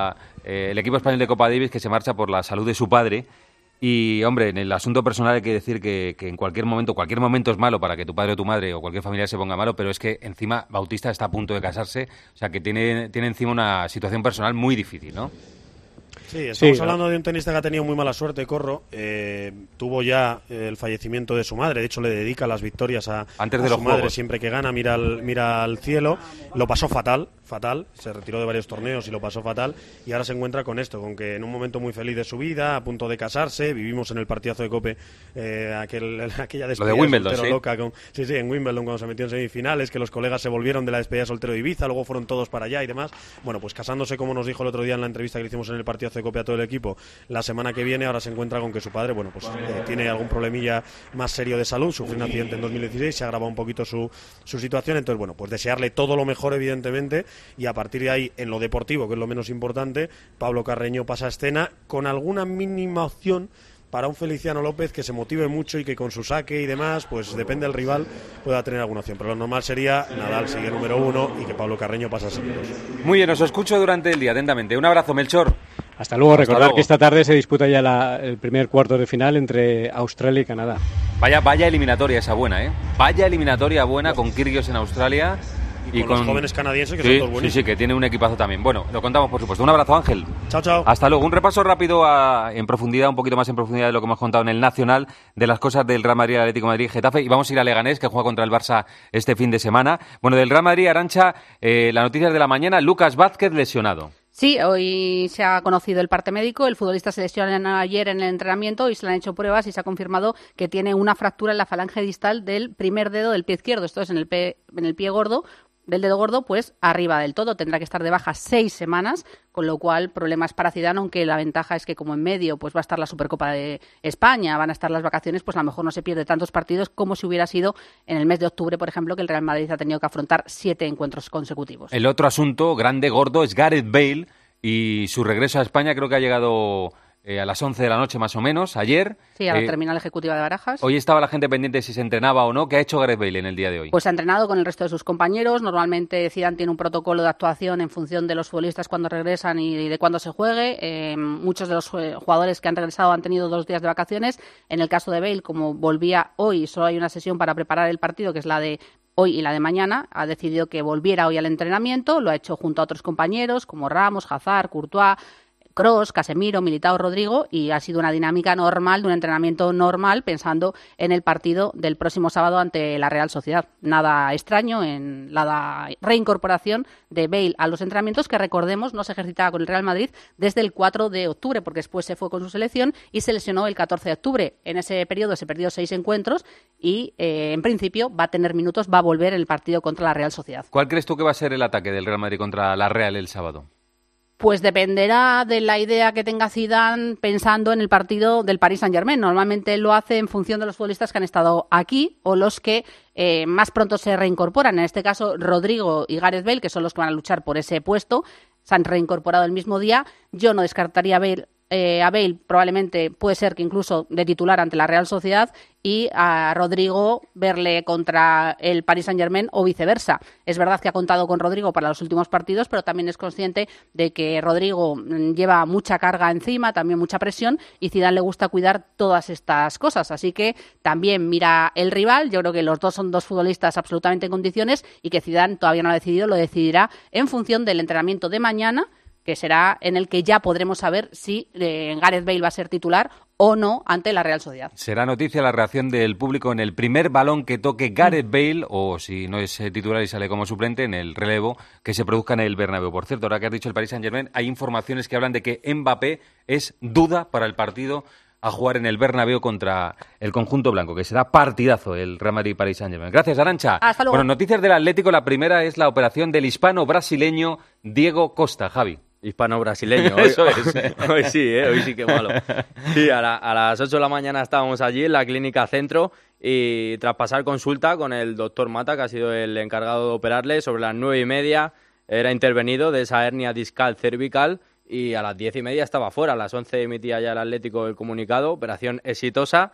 S1: el equipo español de Copa Davis que se marcha por la salud de su padre. Y, hombre, en el asunto personal hay que decir que en cualquier momento es malo para que tu padre o tu madre o cualquier familiar se ponga malo, pero es que encima Bautista está a punto de casarse, o sea que tiene encima una situación personal muy difícil, ¿no?
S4: Sí, estamos hablando de un tenista que ha tenido muy mala suerte, Corro. Tuvo ya el fallecimiento de su madre, de hecho le dedica las victorias a su madre. Siempre que gana mira al cielo. Lo pasó fatal fatal, se retiró de varios torneos y lo pasó fatal, y ahora se encuentra con esto, con que en un momento muy feliz de su vida, a punto de casarse, vivimos en el partidazo de COPE aquella despedida
S1: de Wimbledon,
S4: soltero
S1: ¿sí?
S4: Loca, en Wimbledon cuando se metió en semifinales, que los colegas se volvieron de la despedida de soltero de Ibiza, luego fueron todos para allá y demás. Bueno, pues casándose, como nos dijo el otro día en la entrevista que le hicimos en el partidazo de COPE a todo el equipo, la semana que viene, ahora se encuentra con que su padre, bueno, pues tiene algún problemilla más serio de salud, sufrió un accidente en 2016, se agrava un poquito su situación, entonces bueno, pues desearle todo lo mejor evidentemente, y a partir de ahí en lo deportivo, que es lo menos importante, Pablo Carreño pasa a escena con alguna mínima opción para un Feliciano López que se motive mucho y que con su saque y demás, pues depende del rival, pueda tener alguna opción, pero lo normal sería Nadal sigue número 1 y que Pablo Carreño pasa a segundos.
S1: Muy bien, os escucho durante el día atentamente. Un abrazo, Melchor.
S5: Hasta luego. Recordar que esta tarde se disputa ya el primer cuarto de final entre Australia y Canadá.
S1: Vaya eliminatoria esa buena, ¿eh? Vaya eliminatoria buena con Kyrgios en Australia.
S4: Y con los jóvenes canadienses que son todos buenísimos.
S1: Sí, que tiene un equipazo también. Bueno, lo contamos por supuesto. Un abrazo, Ángel.
S4: Chao.
S1: Hasta luego. Un repaso rápido en profundidad, un poquito más en profundidad de lo que hemos contado en el Nacional, de las cosas del Real Madrid, Atlético de Madrid, Getafe. Y vamos a ir a Leganés, que juega contra el Barça este fin de semana. Bueno, del Real Madrid, Arantxa, las noticias de la mañana, Lucas Vázquez lesionado.
S6: Sí, hoy se ha conocido el parte médico. El futbolista se lesionó ayer en el entrenamiento y se le han hecho pruebas y se ha confirmado que tiene una fractura en la falange distal del primer dedo del pie izquierdo. Esto es en el pie gordo. Del dedo gordo, pues arriba del todo. Tendrá que estar de baja 6 semanas, con lo cual problemas para Zidane, aunque la ventaja es que como en medio pues va a estar la Supercopa de España, van a estar las vacaciones, pues a lo mejor no se pierde tantos partidos como si hubiera sido en el mes de octubre, por ejemplo, que el Real Madrid ha tenido que afrontar 7 encuentros consecutivos.
S1: El otro asunto grande, gordo, es Gareth Bale y su regreso a España. Creo que ha llegado a las 11 de la noche más o menos, ayer.
S6: Sí, a la terminal ejecutiva de Barajas.
S1: Hoy estaba la gente pendiente de si se entrenaba o no. ¿Qué ha hecho Gareth Bale en el día de hoy?
S6: Pues ha entrenado con el resto de sus compañeros. Normalmente Zidane tiene un protocolo de actuación en función de los futbolistas cuando regresan y de cuándo se juegue. Muchos de los jugadores que han regresado han tenido 2 días de vacaciones. En el caso de Bale, como volvía hoy, solo hay una sesión para preparar el partido, que es la de hoy y la de mañana. Ha decidido que volviera hoy al entrenamiento. Lo ha hecho junto a otros compañeros como Ramos, Hazard, Courtois, Kroos, Casemiro, Militao, Rodrigo, y ha sido una dinámica normal, de un entrenamiento normal, pensando en el partido del próximo sábado ante la Real Sociedad. Nada extraño en la reincorporación de Bale a los entrenamientos, que recordemos no se ejercitaba con el Real Madrid desde el 4 de octubre, porque después se fue con su selección y se lesionó el 14 de octubre. En ese periodo se perdió 6 encuentros y en principio va a tener minutos, va a volver el partido contra la Real Sociedad.
S1: ¿Cuál crees tú que va a ser el ataque del Real Madrid contra la Real el sábado?
S6: Pues dependerá de la idea que tenga Zidane pensando en el partido del Paris Saint-Germain. Normalmente lo hace en función de los futbolistas que han estado aquí o los que más pronto se reincorporan. En este caso, Rodrigo y Gareth Bale, que son los que van a luchar por ese puesto, se han reincorporado el mismo día. Yo no descartaría a Bale, probablemente puede ser que incluso de titular ante la Real Sociedad, y a Rodrigo verle contra el Paris Saint-Germain o viceversa. Es verdad que ha contado con Rodrigo para los últimos partidos, pero también es consciente de que Rodrigo lleva mucha carga encima, también mucha presión, y Zidane le gusta cuidar todas estas cosas. Así que también mira el rival. Yo creo que los dos son 2 futbolistas absolutamente en condiciones y que Zidane todavía no ha decidido, lo decidirá en función del entrenamiento de mañana, que será en el que ya podremos saber si Gareth Bale va a ser titular o no ante la Real Sociedad.
S1: Será noticia la reacción del público en el primer balón que toque Gareth Bale, o si no es titular y sale como suplente, en el relevo que se produzca en el Bernabéu. Por cierto, ahora que has dicho el Paris Saint-Germain, hay informaciones que hablan de que Mbappé es duda para el partido a jugar en el Bernabéu contra el conjunto blanco, que será partidazo el Real Madrid Paris Saint-Germain. Gracias, Arantxa.
S6: Hasta luego.
S1: Bueno, noticias del Atlético. La primera es la operación del hispano-brasileño Diego Costa. Javi.
S7: Hispano-brasileño.
S1: Eso es.
S7: Hoy sí que malo. Sí, a las 8 de la mañana estábamos allí en la Clínica Centro y tras pasar consulta con el doctor Mata, que ha sido el encargado de operarle, sobre las 9:30 era intervenido de esa hernia discal cervical y a las 10:30 estaba fuera. A las 11 emitía ya el Atlético el comunicado, operación exitosa.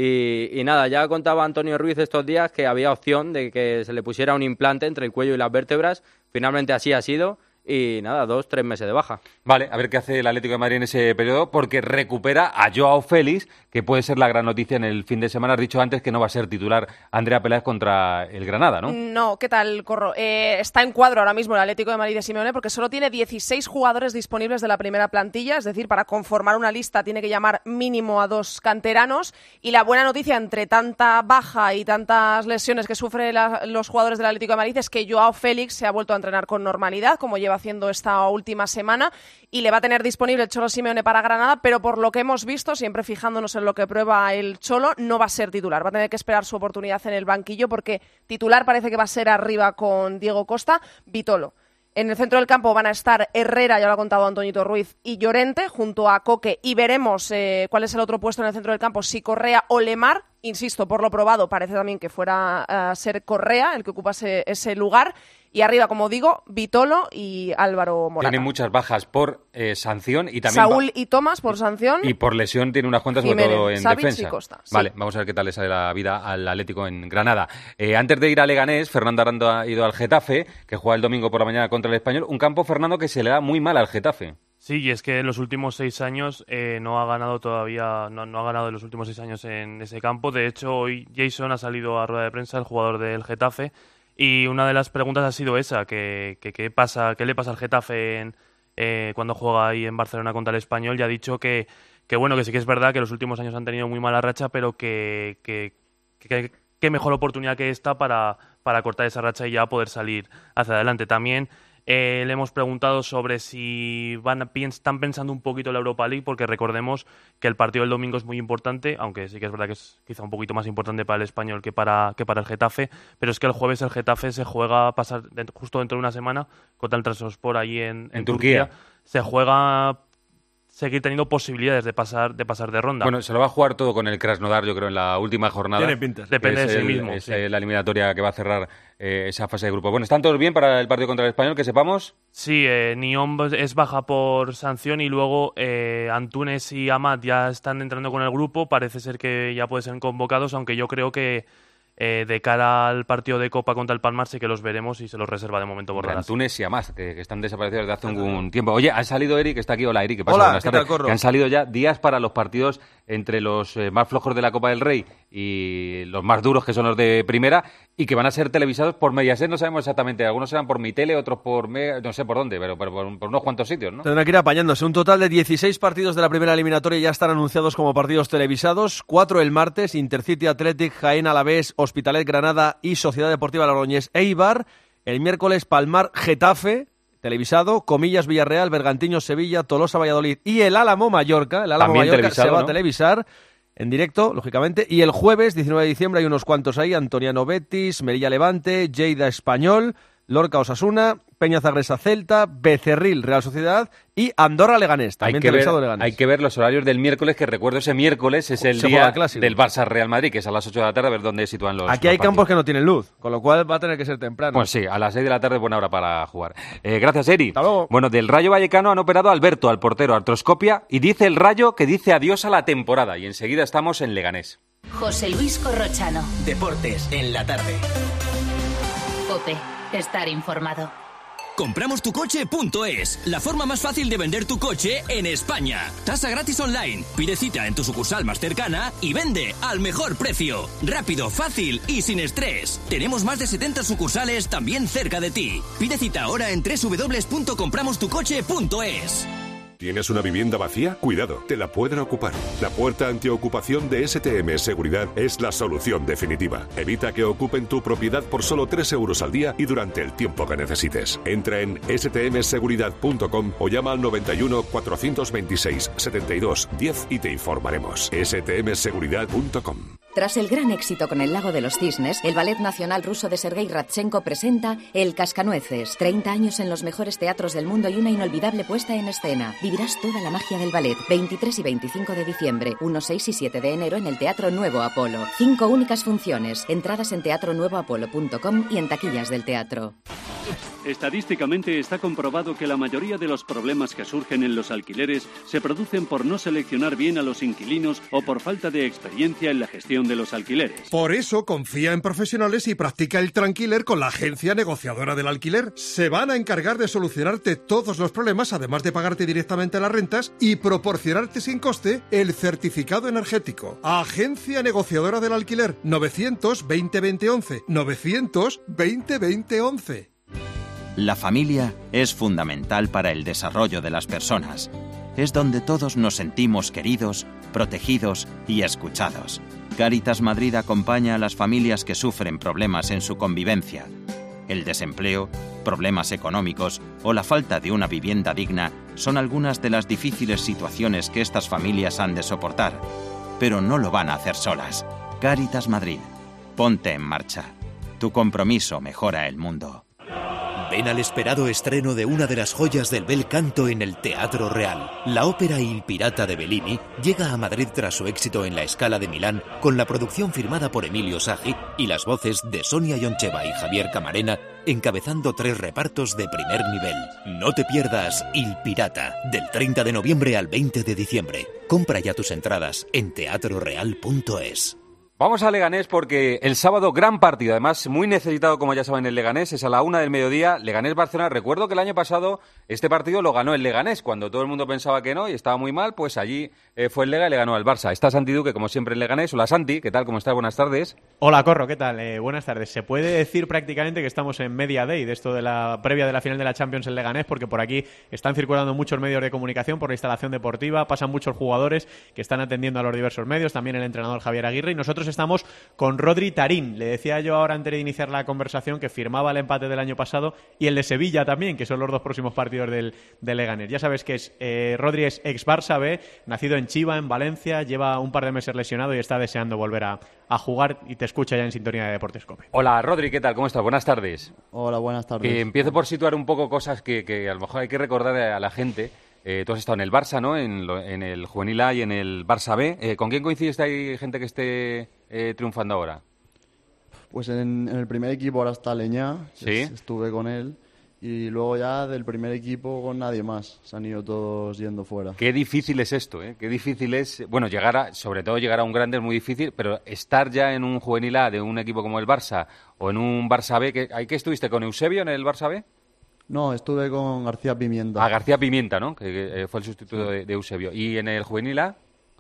S7: Y nada, ya contaba Antonio Ruiz estos días que había opción de que se le pusiera un implante entre el cuello y las vértebras. Finalmente así ha sido. y nada, 2-3 meses de baja.
S1: Vale, a ver qué hace el Atlético de Madrid en ese periodo, porque recupera a Joao Félix, que puede ser la gran noticia en el fin de semana. Has dicho antes que no va a ser titular Andrea Peláez contra el Granada, ¿no?
S8: No, ¿qué tal, Corro? Está en cuadro ahora mismo el Atlético de Madrid de Simeone, porque solo tiene 16 jugadores disponibles de la primera plantilla, es decir, para conformar una lista tiene que llamar mínimo a 2 canteranos, y la buena noticia entre tanta baja y tantas lesiones que sufren los jugadores del Atlético de Madrid es que Joao Félix se ha vuelto a entrenar con normalidad, como lleva haciendo esta última semana, y le va a tener disponible el Cholo Simeone para Granada, pero por lo que hemos visto, siempre fijándonos en lo que prueba el Cholo, no va a ser titular, va a tener que esperar su oportunidad en el banquillo, porque titular parece que va a ser arriba con Diego Costa, Vitolo. En el centro del campo van a estar Herrera, ya lo ha contado Antoñito Ruiz, y Llorente, junto a Coque, y veremos cuál es el otro puesto en el centro del campo, si Correa o Lemar. Insisto, por lo probado, parece también que fuera a ser Correa el que ocupase ese lugar. Y arriba, como digo, Vitolo y Álvaro Morata.
S1: Tiene muchas bajas por sanción y también
S8: Saúl y Tomás por sanción.
S1: Y por lesión tiene unas cuantas, sobre todo en
S8: Savic
S1: defensa.
S8: Y Costa, sí.
S1: Vale, vamos a ver qué tal le sale la vida al Atlético en Granada. Antes de ir a Leganés, Fernando Aranda ha ido al Getafe, que juega el domingo por la mañana contra el Español. Un campo, Fernando, que se le da muy mal al Getafe.
S9: Sí, y es que en los últimos 6 años no ha ganado todavía, no ha ganado en los últimos 6 años en ese campo. De hecho, hoy Jason ha salido a rueda de prensa, el jugador del Getafe, y una de las preguntas ha sido esa, qué le pasa al Getafe cuando juega ahí en Barcelona contra el Español, y ha dicho que bueno, que sí que es verdad que los últimos años han tenido muy mala racha, pero que qué mejor oportunidad que esta para cortar esa racha y ya poder salir hacia adelante. También le hemos preguntado sobre si están pensando un poquito en la Europa League, porque recordemos que el partido del domingo es muy importante, aunque sí que es verdad que es quizá un poquito más importante para el Español que para el Getafe, pero es que el jueves el Getafe se juega justo dentro de una semana contra el Trabzonspor allí en Turquía. Se juega seguir teniendo posibilidades de pasar de ronda.
S1: Bueno, se lo va a jugar todo con el Krasnodar, yo creo, en la última jornada.
S9: Tiene pinta. Depende de sí mismo.
S1: Es la eliminatoria que va a cerrar esa fase de grupo. Bueno, ¿están todos bien para el partido contra el Español, que sepamos?
S9: Sí, Nión es baja por sanción, y luego Antunes y Amat ya están entrando con el grupo. Parece ser que ya pueden ser convocados, aunque yo creo que de cara al partido de Copa contra el Palmar sí que los veremos, y se los reserva de momento Borradas.
S1: Antunes y Amat, que están desaparecidos desde hace un tiempo. Oye, ha salido Eric, que está aquí. Hola, Eric, ¿qué pasa?
S10: Hola,
S1: buenas tardes.
S10: ¿qué tal, Corro?
S1: Que han salido ya días para los partidos entre los más flojos de la Copa del Rey y los más duros, que son los de primera, y que van a ser televisados por Mediaset. No sabemos exactamente, algunos serán por Mitele, otros por no sé por dónde, pero por unos cuantos sitios, ¿no?
S10: Tendrán que ir apañándose. Un total de 16 partidos de la primera eliminatoria ya están anunciados como partidos televisados. 4 el martes: Intercity Athletic, Jaén Alavés, Hospitalet Granada y Sociedad Deportiva Logroñés Eibar. El miércoles Palmar Getafe, televisado. Comillas Villarreal, Bergantiños Sevilla, Tolosa Valladolid y el Álamo Mallorca. El Álamo Mallorca se va a televisar en directo, lógicamente. Y el jueves, 19 de diciembre, hay unos cuantos ahí: Antoniano Betis, Melilla Levante, Lleida Español, Lorca Osasuna, Peña Zagresa Celta, Becerril Real Sociedad y Andorra Leganés, también televisado Leganés.
S1: Hay que ver los horarios del miércoles, que recuerdo ese miércoles es el día del Barça Real Madrid, que es a las 8 de la tarde, a ver dónde sitúan los
S10: Aquí hay campos que no tienen luz, con lo cual va a tener que ser temprano.
S1: Pues sí, a las 6 de la tarde es buena hora para jugar. Gracias, Eri.
S10: Hasta luego.
S1: Bueno, del Rayo Vallecano han operado a Alberto, al portero, artroscopia, y dice el Rayo que dice adiós a la temporada, y enseguida estamos en Leganés.
S21: José Luis Corrochano.
S19: Deportes en la tarde.
S21: COPE. Estar informado.
S11: Compramostucoche.es, la forma más fácil de vender tu coche en España. Tasa gratis online. Pide cita en tu sucursal más cercana y vende al mejor precio. Rápido, fácil y sin estrés. Tenemos más de 70 sucursales también cerca de ti. Pide cita ahora en www.compramostucoche.es.
S12: ¿Tienes una vivienda vacía? Cuidado, te la pueden ocupar. La puerta antiocupación de STM Seguridad es la solución definitiva. Evita que ocupen tu propiedad por solo 3 euros al día y durante el tiempo que necesites. Entra en stmseguridad.com o llama al 91 426 72 10 y te informaremos. stmseguridad.com.
S25: Tras el gran éxito con El Lago de los Cisnes, el Ballet Nacional Ruso de Sergei Radchenko presenta El Cascanueces. 30 años en los mejores teatros del mundo y una inolvidable puesta en escena. Vivirás toda la magia del ballet. 23 y 25 de diciembre, 1, 6 y 7 de enero en el Teatro Nuevo Apolo. 5 únicas funciones. Entradas en teatronuevoapolo.com y en taquillas del teatro.
S23: Estadísticamente está comprobado que la mayoría de los problemas que surgen en los alquileres se producen por no seleccionar bien a los inquilinos o por falta de experiencia en la gestión de los alquileres.
S24: Por eso confía en profesionales y practica el Tranquiler con la agencia negociadora del alquiler. Se van a encargar de solucionarte todos los problemas, además de pagarte directamente las rentas y proporcionarte sin coste el certificado energético. Agencia negociadora del alquiler. 920 2011. 920 2011.
S2: La familia es fundamental para el desarrollo de las personas. Es donde todos nos sentimos queridos, protegidos y escuchados. Cáritas Madrid acompaña a las familias que sufren problemas en su convivencia. El desempleo, problemas económicos o la falta de una vivienda digna son algunas de las difíciles situaciones que estas familias han de soportar. Pero no lo van a hacer solas. Cáritas Madrid. Ponte en marcha. Tu compromiso mejora el mundo.
S3: Ven al esperado estreno de una de las joyas del bel canto en el Teatro Real. La ópera Il Pirata de Bellini llega a Madrid tras su éxito en La Scala de Milán, con la producción firmada por Emilio Sagi y las voces de Sonia Yoncheva y Javier Camarena, encabezando 3 repartos de primer nivel. No te pierdas Il Pirata, del 30 de noviembre al 20 de diciembre. Compra ya tus entradas en teatroreal.es.
S1: Vamos a Leganés porque el sábado gran partido, además muy necesitado, como ya saben, el Leganés, es a la 1:00 p.m, Leganés-Barcelona. Recuerdo que el año pasado este partido lo ganó el Leganés, cuando todo el mundo pensaba que no y estaba muy mal, pues allí fue el Lega y le ganó al Barça. Está Santi Duque, como siempre, en Leganés. Hola Santi, ¿qué tal? ¿Cómo estás? Buenas tardes.
S14: Hola Corro, ¿qué tal? Buenas tardes. Se puede decir prácticamente que estamos en media day de esto de la previa de la final de la Champions en Leganés, porque por aquí están circulando muchos medios de comunicación por la instalación deportiva, pasan muchos jugadores que están atendiendo a los diversos medios, también el entrenador Javier Aguirre, y nosotros estamos con Rodri Tarín. Le decía yo ahora antes de iniciar la conversación que firmaba el empate del año pasado y el de Sevilla también, que son los 2 próximos partidos del Leganés. Ya sabes que Rodri es ex Barça B, nacido en Chiva, en Valencia, lleva un par de meses lesionado y está deseando volver a jugar, y te escucha ya en sintonía de Deportes COPE.
S1: Hola Rodri, ¿qué tal? ¿Cómo estás? Buenas tardes.
S16: Hola, buenas tardes.
S1: Empiezo por situar un poco cosas que a lo mejor hay que recordar a la gente. Tú has estado en el Barça, ¿no? En el Juvenil A y en el Barça B. ¿Con quién coincidiste? ¿Hay gente que esté triunfando ahora?
S16: Pues en el primer equipo ahora está Leñá,
S1: ¿sí?
S16: Estuve con él, y luego ya del primer equipo con nadie más, se han ido todos yendo fuera.
S1: Qué difícil es esto, ¿eh? Qué difícil es, bueno, sobre todo llegar a un grande es muy difícil, pero estar ya en un Juvenil A de un equipo como el Barça o en un Barça B, ¿ahí qué estuviste? ¿Con Eusebio en el Barça B?
S16: No, estuve con García Pimienta.
S1: García Pimienta, ¿no? Que fue el sustituto de Eusebio. ¿Y en el Juvenil A?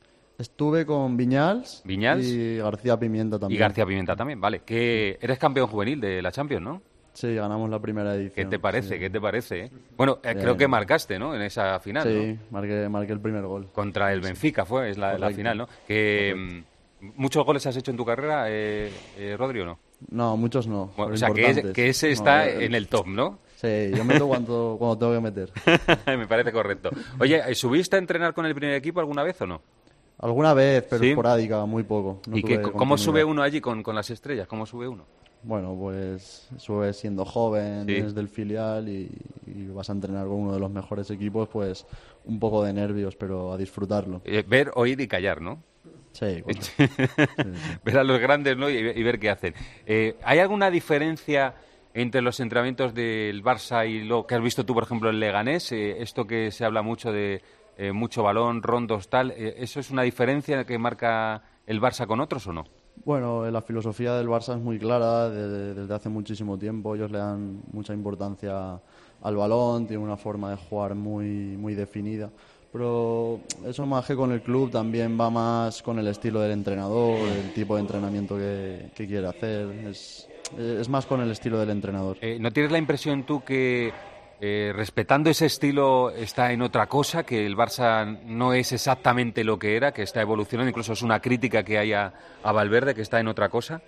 S16: Estuve con Viñals y García Pimienta también.
S1: Y García Pimienta también, vale. Que eres campeón juvenil de la Champions, ¿no?
S16: Sí, ganamos la primera edición.
S1: ¿Qué te parece?
S16: Sí.
S1: ¿Qué te parece? Bueno, creo que marcaste, ¿no? En esa final,
S16: sí,
S1: ¿no?
S16: marqué el primer gol.
S1: Contra el Benfica es la final, ¿no? ¿Muchos goles has hecho en tu carrera, Rodri, o no?
S16: No, muchos no.
S1: Bueno, o sea, que ese está en el top, ¿no?
S16: Sí, yo meto cuando tengo que meter.
S1: Me parece correcto. Oye, ¿subiste a entrenar con el primer equipo alguna vez o no?
S16: Alguna vez, pero
S1: ¿sí?
S16: Esporádica, muy poco. No
S1: ¿Y cómo sube uno allí con las estrellas? ¿Cómo sube uno?
S16: Bueno, pues sube siendo joven,
S1: ¿sí?
S16: Desde el filial y vas a entrenar con uno de los mejores equipos, pues un poco de nervios, pero a disfrutarlo.
S1: Ver, oír y callar, ¿no?
S16: Sí,
S1: sí. Ver a los grandes, ¿no? Y ver qué hacen. ¿Hay alguna diferencia entre los entrenamientos del Barça y lo que has visto tú, por ejemplo, en Leganés? Esto que se habla mucho de mucho balón, rondos, tal, ¿eso es una diferencia que marca el Barça con otros o no?
S16: Bueno, la filosofía del Barça es muy clara desde hace muchísimo tiempo. Ellos le dan mucha importancia al balón, tienen una forma de jugar muy definida. Pero eso más que con el club también va más con el estilo del entrenador, el tipo de entrenamiento que quiere hacer. Es más con el estilo del entrenador.
S1: ¿No tienes la impresión tú que respetando ese estilo está en otra cosa, que el Barça no es exactamente lo que era, que está evolucionando, incluso es una crítica que hay a Valverde, que está en otra cosa?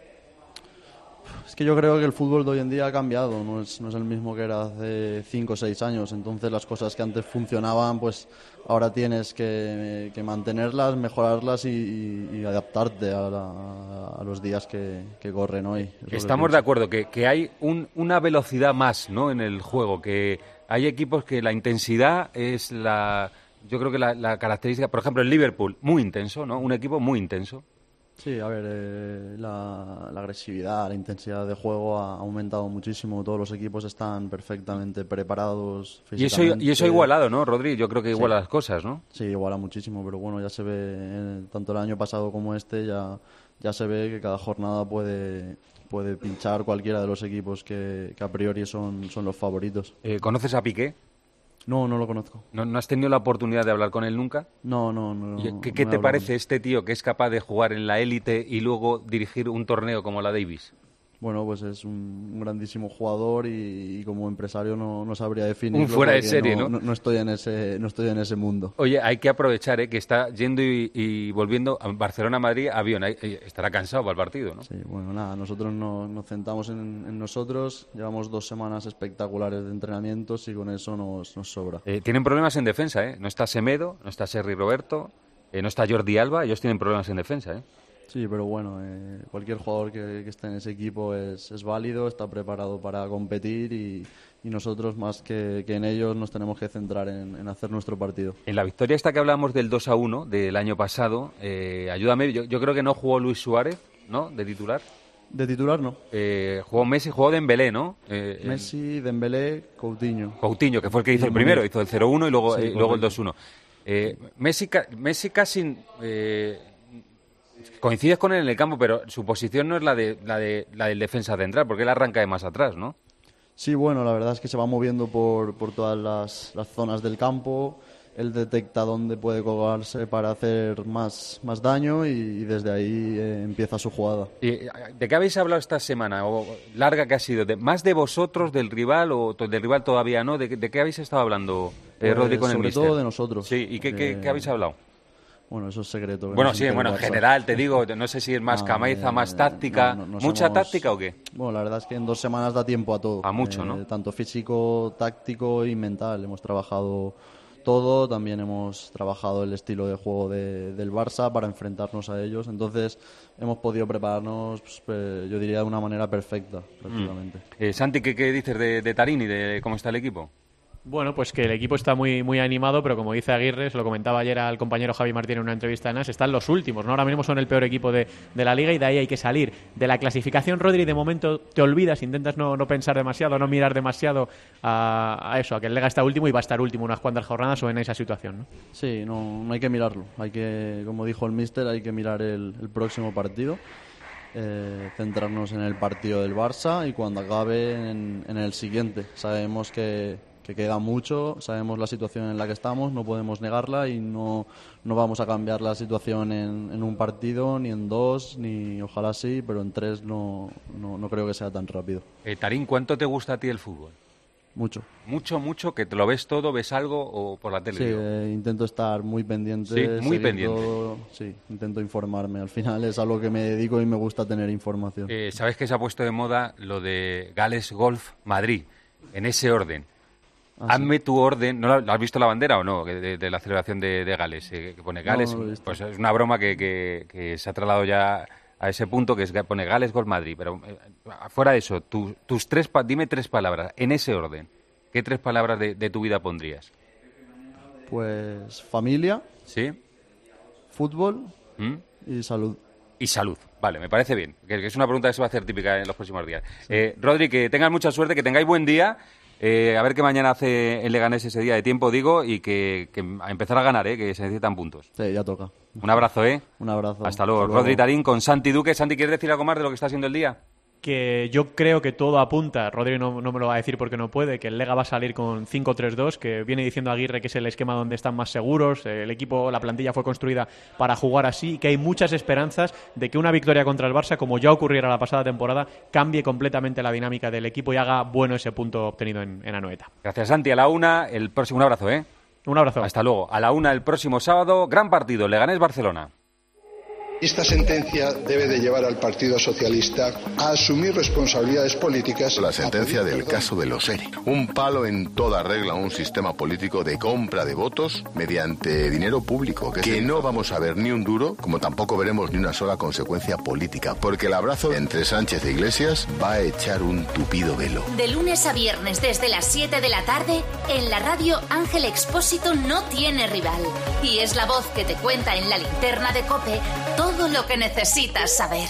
S16: Es que yo creo que el fútbol de hoy en día ha cambiado, no es el mismo que era hace 5 o 6 años, entonces las cosas que antes funcionaban, pues ahora tienes que mantenerlas, mejorarlas y adaptarte a los días que corren hoy.
S1: Estamos de acuerdo que hay una velocidad más, ¿no?, en el juego, que hay equipos que la intensidad es yo creo que la característica, por ejemplo el Liverpool, muy intenso, ¿no?, un equipo muy intenso.
S16: Sí, a ver, la agresividad, la intensidad de juego ha aumentado muchísimo. Todos los equipos están perfectamente preparados físicamente.
S1: Y eso ha igualado, ¿no, Rodri? Yo creo que iguala las cosas, ¿no?
S16: Sí, iguala muchísimo, pero bueno, ya se ve, tanto el año pasado como este, ya se ve que cada jornada puede pinchar cualquiera de los equipos que a priori son los favoritos.
S1: ¿Conoces a Piqué?
S16: No lo conozco.
S1: ¿No has tenido la oportunidad de hablar con él nunca?
S16: No.
S1: ¿Qué te parece este tío que es capaz de jugar en la élite y luego dirigir un torneo como la Davis?
S16: Bueno, pues es un grandísimo jugador y como empresario no sabría definirlo.
S1: Un fuera de serie, ¿no?
S16: No estoy en ese mundo.
S1: Oye, hay que aprovechar que está yendo y volviendo a Barcelona-Madrid avión. Estará cansado para el partido, ¿no?
S16: Sí, bueno, nada, nosotros nos centramos en nosotros. Llevamos 2 semanas espectaculares de entrenamientos y con eso nos sobra.
S1: Tienen problemas en defensa, ¿eh? No está Semedo, no está Sergi Roberto, no está Jordi Alba. Ellos tienen problemas en defensa, ¿eh?
S16: Sí, pero bueno, cualquier jugador que esté en ese equipo es válido, está preparado para competir y nosotros más que en ellos nos tenemos que centrar en hacer nuestro partido.
S1: En la victoria esta que hablábamos del 2-1 del año pasado, ayúdame, yo creo que no jugó Luis Suárez, ¿no?, de titular.
S16: De titular no.
S1: Jugó Messi, jugó Dembélé, ¿no?
S16: Messi, Dembélé, Coutinho.
S1: Coutinho, que fue el que hizo el primero, hizo el 0-1 y luego, luego el 2-1. Messi casi... coincides con él en el campo, pero su posición no es la del defensa central, porque él arranca de más atrás, ¿no?
S16: Sí, bueno, la verdad es que se va moviendo por todas las zonas del campo. Él detecta dónde puede colgarse para hacer más daño y desde ahí empieza su jugada. ¿Y
S1: de qué habéis hablado esta semana, o larga que ha sido? ¿Más de vosotros, del rival, o del rival todavía no? ¿De qué habéis estado hablando, Rodri, con el míster?
S16: Sobre todo de nosotros.
S1: Sí, ¿y qué habéis hablado?
S16: Bueno, eso es secreto.
S1: Bueno, sí, en general, te digo, no sé si es más cabeza, más táctica. ¿Mucha táctica o qué?
S16: Bueno, la verdad es que en 2 semanas da tiempo a todo.
S1: A mucho, ¿no?
S16: Tanto físico, táctico y mental. Hemos trabajado todo, también hemos trabajado el estilo de juego del Barça para enfrentarnos a ellos. Entonces, hemos podido prepararnos, yo diría, de una manera perfecta, prácticamente.
S1: Santi, ¿qué dices de Tarín y de cómo está el equipo?
S14: Bueno, pues que el equipo está muy, muy animado, pero como dice Aguirre, se lo comentaba ayer al compañero Javi Martín en una entrevista en AS, están los últimos, ¿no? Ahora mismo son el peor equipo de la Liga y de ahí hay que salir. De la clasificación, Rodri, de momento te olvidas, intentas no pensar demasiado, no mirar demasiado a eso, a que el Lega está último y va a estar último unas cuantas jornadas o en esa situación, ¿no?
S16: Sí, no hay que mirarlo. Hay que, como dijo el míster, hay que mirar el próximo partido. Centrarnos en el partido del Barça y cuando acabe en el siguiente. Sabemos que queda mucho, sabemos la situación en la que estamos, no podemos negarla y no vamos a cambiar la situación en un partido, ni en 2, ni ojalá sí, pero en 3 no creo que sea tan rápido.
S1: Tarín, ¿cuánto te gusta a ti el fútbol?
S16: Mucho.
S1: Mucho, que te lo ves todo, ves algo o por la tele.
S16: Sí, intento estar muy pendiente.
S1: Sí, muy pendiente.
S16: Todo, sí, intento informarme. Al final es algo que me dedico y me gusta tener información.
S1: ¿Sabes que se ha puesto de moda lo de Gales Golf Madrid? En ese orden. Hazme tu orden. ¿No has visto la bandera o no? De la celebración de Gales, que pone Gales.
S16: No,
S1: pues es una broma que se ha trasladado ya a ese punto, que pone Gales Golf Madrid. Pero fuera de eso, dime 3 palabras en ese orden. ¿Qué 3 palabras de tu vida pondrías?
S16: Pues familia.
S1: Sí.
S16: Fútbol y salud.
S1: Y salud. Vale, me parece bien. Que es una pregunta que se va a hacer típica en los próximos días. Sí. Rodri, que tengas mucha suerte, que tengáis buen día. A ver qué mañana hace el Leganés ese día de tiempo, digo, y que a empezar a ganar, que se necesitan puntos.
S16: Sí, ya toca.
S1: Un abrazo,
S16: Un abrazo.
S1: Hasta luego. Rodri Tarín con Santi Duque. Santi, ¿quieres decir algo más de lo que está haciendo el día?
S14: Que yo creo que todo apunta, Rodri no me lo va a decir porque no puede, que el Lega va a salir con 5-3-2, que viene diciendo Aguirre que es el esquema donde están más seguros, el equipo, la plantilla fue construida para jugar así, y que hay muchas esperanzas de que una victoria contra el Barça, como ya ocurriera la pasada temporada, cambie completamente la dinámica del equipo y haga bueno ese punto obtenido en Anoeta.
S1: Gracias, Santi. A la 1, el próximo, un abrazo,
S14: Un abrazo.
S1: Hasta luego. A la 1 el próximo sábado, gran partido, Leganés-Barcelona.
S13: Esta sentencia debe de llevar al Partido Socialista a asumir responsabilidades políticas.
S15: La sentencia del caso de los ERE. Un palo en toda regla, un sistema político de compra de votos mediante dinero público. Que no vamos a ver ni un duro, como tampoco veremos ni una sola consecuencia política. Porque el abrazo entre Sánchez e Iglesias va a echar un tupido velo.
S21: De lunes a viernes desde las 7 de la tarde, en la radio Ángel Expósito no tiene rival. Y es la voz que te cuenta en la linterna de COPE todo Todo lo que necesitas saber.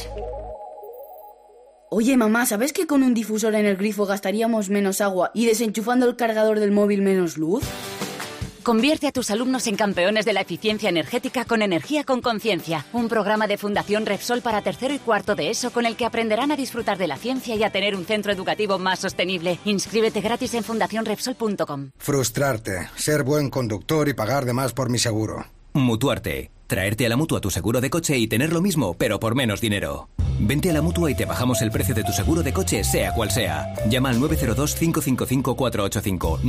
S5: Oye, mamá, ¿sabes que con un difusor en el grifo gastaríamos menos agua y desenchufando el cargador del móvil menos luz?
S17: Convierte a tus alumnos en campeones de la eficiencia energética con Energía con Conciencia, un programa de Fundación Repsol para tercero y cuarto de ESO con el que aprenderán a disfrutar de la ciencia y a tener un centro educativo más sostenible. Inscríbete gratis en fundacionrepsol.com.
S18: Frustrarte, ser buen conductor y pagar de más por mi seguro.
S20: Mutuarte. Traerte a la Mutua tu seguro de coche y tener lo mismo, pero por menos dinero. Vente a la Mutua y te bajamos el precio de tu seguro de coche, sea cual sea. Llama al 902-555-485.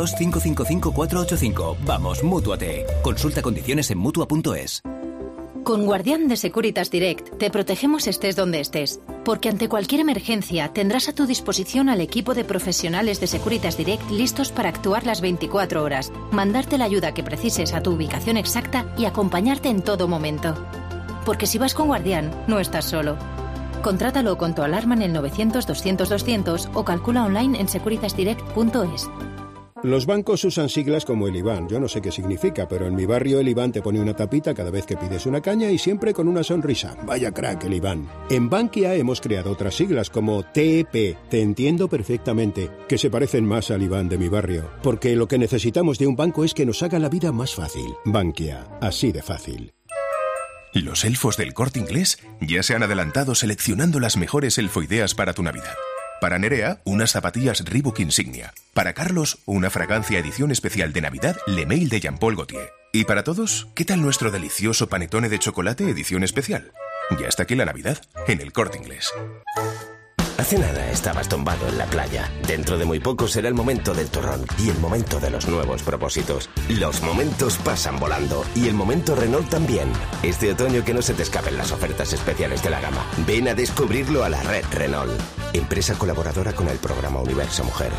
S20: 902-555-485. Vamos, Mútuate. Consulta condiciones en Mutua.es.
S21: Con Guardián de Securitas Direct te protegemos estés donde estés, porque ante cualquier emergencia tendrás a tu disposición al equipo de profesionales de Securitas Direct listos para actuar las 24 horas, mandarte la ayuda que precises a tu ubicación exacta y acompañarte en todo momento. Porque si vas con Guardián, no estás solo. Contrátalo con tu alarma en el 900-200-200 o calcula online en securitasdirect.es.
S22: Los bancos usan siglas como el IBAN. Yo no sé qué significa, pero en mi barrio el IBAN te pone una tapita cada vez que pides una caña y siempre con una sonrisa. Vaya crack el IBAN. En Bankia hemos creado otras siglas como TEP, te entiendo perfectamente, que se parecen más al IBAN de mi barrio. Porque lo que necesitamos de un banco es que nos haga la vida más fácil. Bankia, así de fácil.
S26: Los elfos del Corte Inglés ya se han adelantado seleccionando las mejores elfoideas para tu Navidad. Para Nerea, unas zapatillas Reebok Insignia. Para Carlos, una fragancia edición especial de Navidad Le Mail de Jean Paul Gaultier. Y para todos, ¿qué tal nuestro delicioso panetone de chocolate edición especial? Ya está aquí la Navidad, en el Corte Inglés.
S27: Hace nada estabas tumbado en la playa. Dentro de muy poco será el momento del turrón y el momento de los nuevos propósitos. Los momentos pasan volando y el momento Renault también. Este otoño que no se te escapen las ofertas especiales de la gama. Ven a descubrirlo a la red Renault. Empresa colaboradora con el programa Universo Mujer.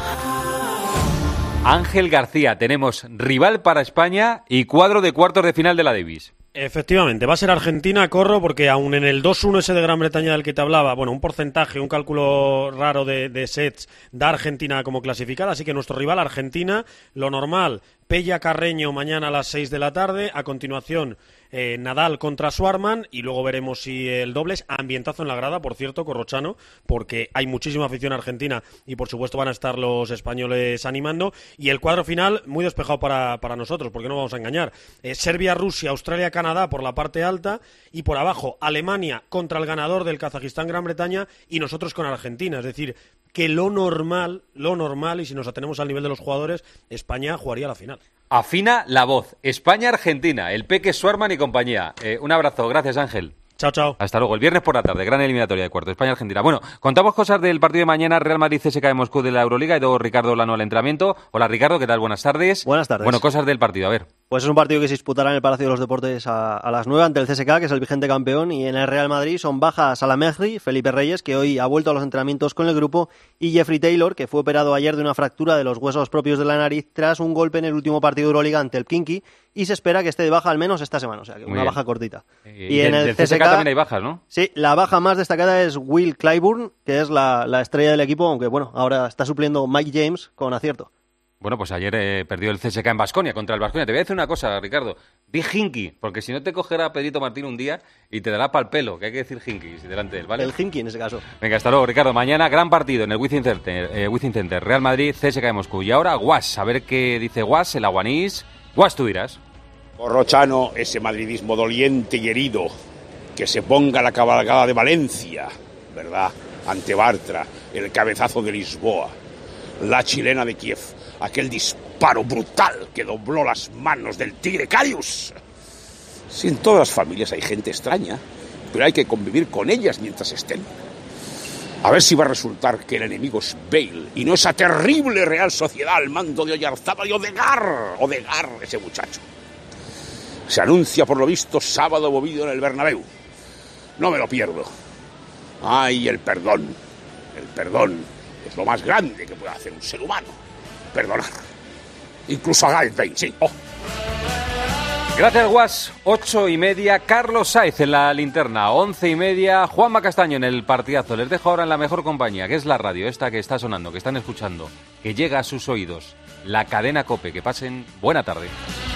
S1: Ángel García, tenemos rival para España y cuadro de cuartos de final de la Davis.
S4: Efectivamente, va a ser Argentina, corro, porque aún en el 2-1 ese de Gran Bretaña del que te hablaba, bueno, un porcentaje, un cálculo raro de sets da Argentina como clasificada, así que nuestro rival Argentina, lo normal, Pella Carreño mañana a las 6 de la tarde, a continuación Nadal contra Schwarman y luego veremos si el dobles, ambientazo en la grada, por cierto, Corrochano, porque hay muchísima afición argentina y por supuesto van a estar los españoles animando, y el cuadro final muy despejado para nosotros, porque no vamos a engañar, Serbia, Rusia, Australia, Canadá por la parte alta y por abajo Alemania contra el ganador del Kazajistán, Gran Bretaña y nosotros con Argentina, es decir, que lo normal, y si nos atenemos al nivel de los jugadores, España jugaría la final.
S1: Afina la voz. España-Argentina, el Peque, Schwarman y compañía. Un abrazo, gracias Ángel.
S4: Chao, chao.
S1: Hasta luego. El viernes por la tarde, gran eliminatoria de cuartos, España-Argentina. Bueno, contamos cosas del partido de mañana, Real Madrid-CSKA de Moscú de la Euroliga, y luego Ricardo Lano al entrenamiento. Hola Ricardo, ¿qué tal? Buenas tardes.
S28: Buenas tardes.
S1: Bueno, cosas del partido, a ver.
S28: Pues es un partido que se disputará en el Palacio de los Deportes a las 9 ante el CSKA, que es el vigente campeón, y en el Real Madrid son bajas Salamehri, Felipe Reyes, que hoy ha vuelto a los entrenamientos con el grupo, y Jeffrey Taylor, que fue operado ayer de una fractura de los huesos propios de la nariz tras un golpe en el último partido de Euroliga ante el Khimki, y se espera que esté de baja al menos esta semana, o sea que una baja cortita.
S1: Y en el CSKA también hay bajas, ¿no?
S28: Sí, la baja más destacada es Will Clyburn, que es la estrella del equipo, aunque bueno, ahora está supliendo Mike James con acierto.
S1: Bueno, pues ayer perdió el CSKA en Baskonia contra el Baskonia. Te voy a decir una cosa, Ricardo. Di Hinky, porque si no te cogerá Pedrito Martín un día y te dará pa'l pelo, que hay que decir Hinky delante de él, ¿vale?
S28: El Hinky en ese caso.
S1: Venga, hasta luego, Ricardo. Mañana gran partido en el Wizzing Center. Real Madrid, CSKA de Moscú. Y ahora Guas, a ver qué dice Guas, el aguanís. Guas, tú dirás.
S29: Corrochano, ese madridismo doliente y herido, que se ponga la cabalgada de Valencia, ¿verdad? Ante Bartra, el cabezazo de Lisboa, la chilena de Kiev, aquel disparo brutal que dobló las manos del tigre Karius. Si en todas las familias hay gente extraña, pero hay que convivir con ellas mientras estén. A ver si va a resultar que el enemigo es Bale y no esa terrible Real Sociedad al mando de Oyarzábal y Odegar, ese muchacho. Se anuncia por lo visto sábado movido en el Bernabéu. No me lo pierdo. Ay, el perdón. El perdón es lo más grande que puede hacer un ser humano. Perdonar. Incluso a Gareth Bale, sí. Oh.
S1: Gracias, Guas. 8:30, Carlos Sainz en la linterna. 11:30, Juanma Castaño en el partidazo. Les dejo ahora en la mejor compañía, que es la radio, esta que está sonando, que están escuchando, que llega a sus oídos, la cadena COPE. Que pasen buena tarde.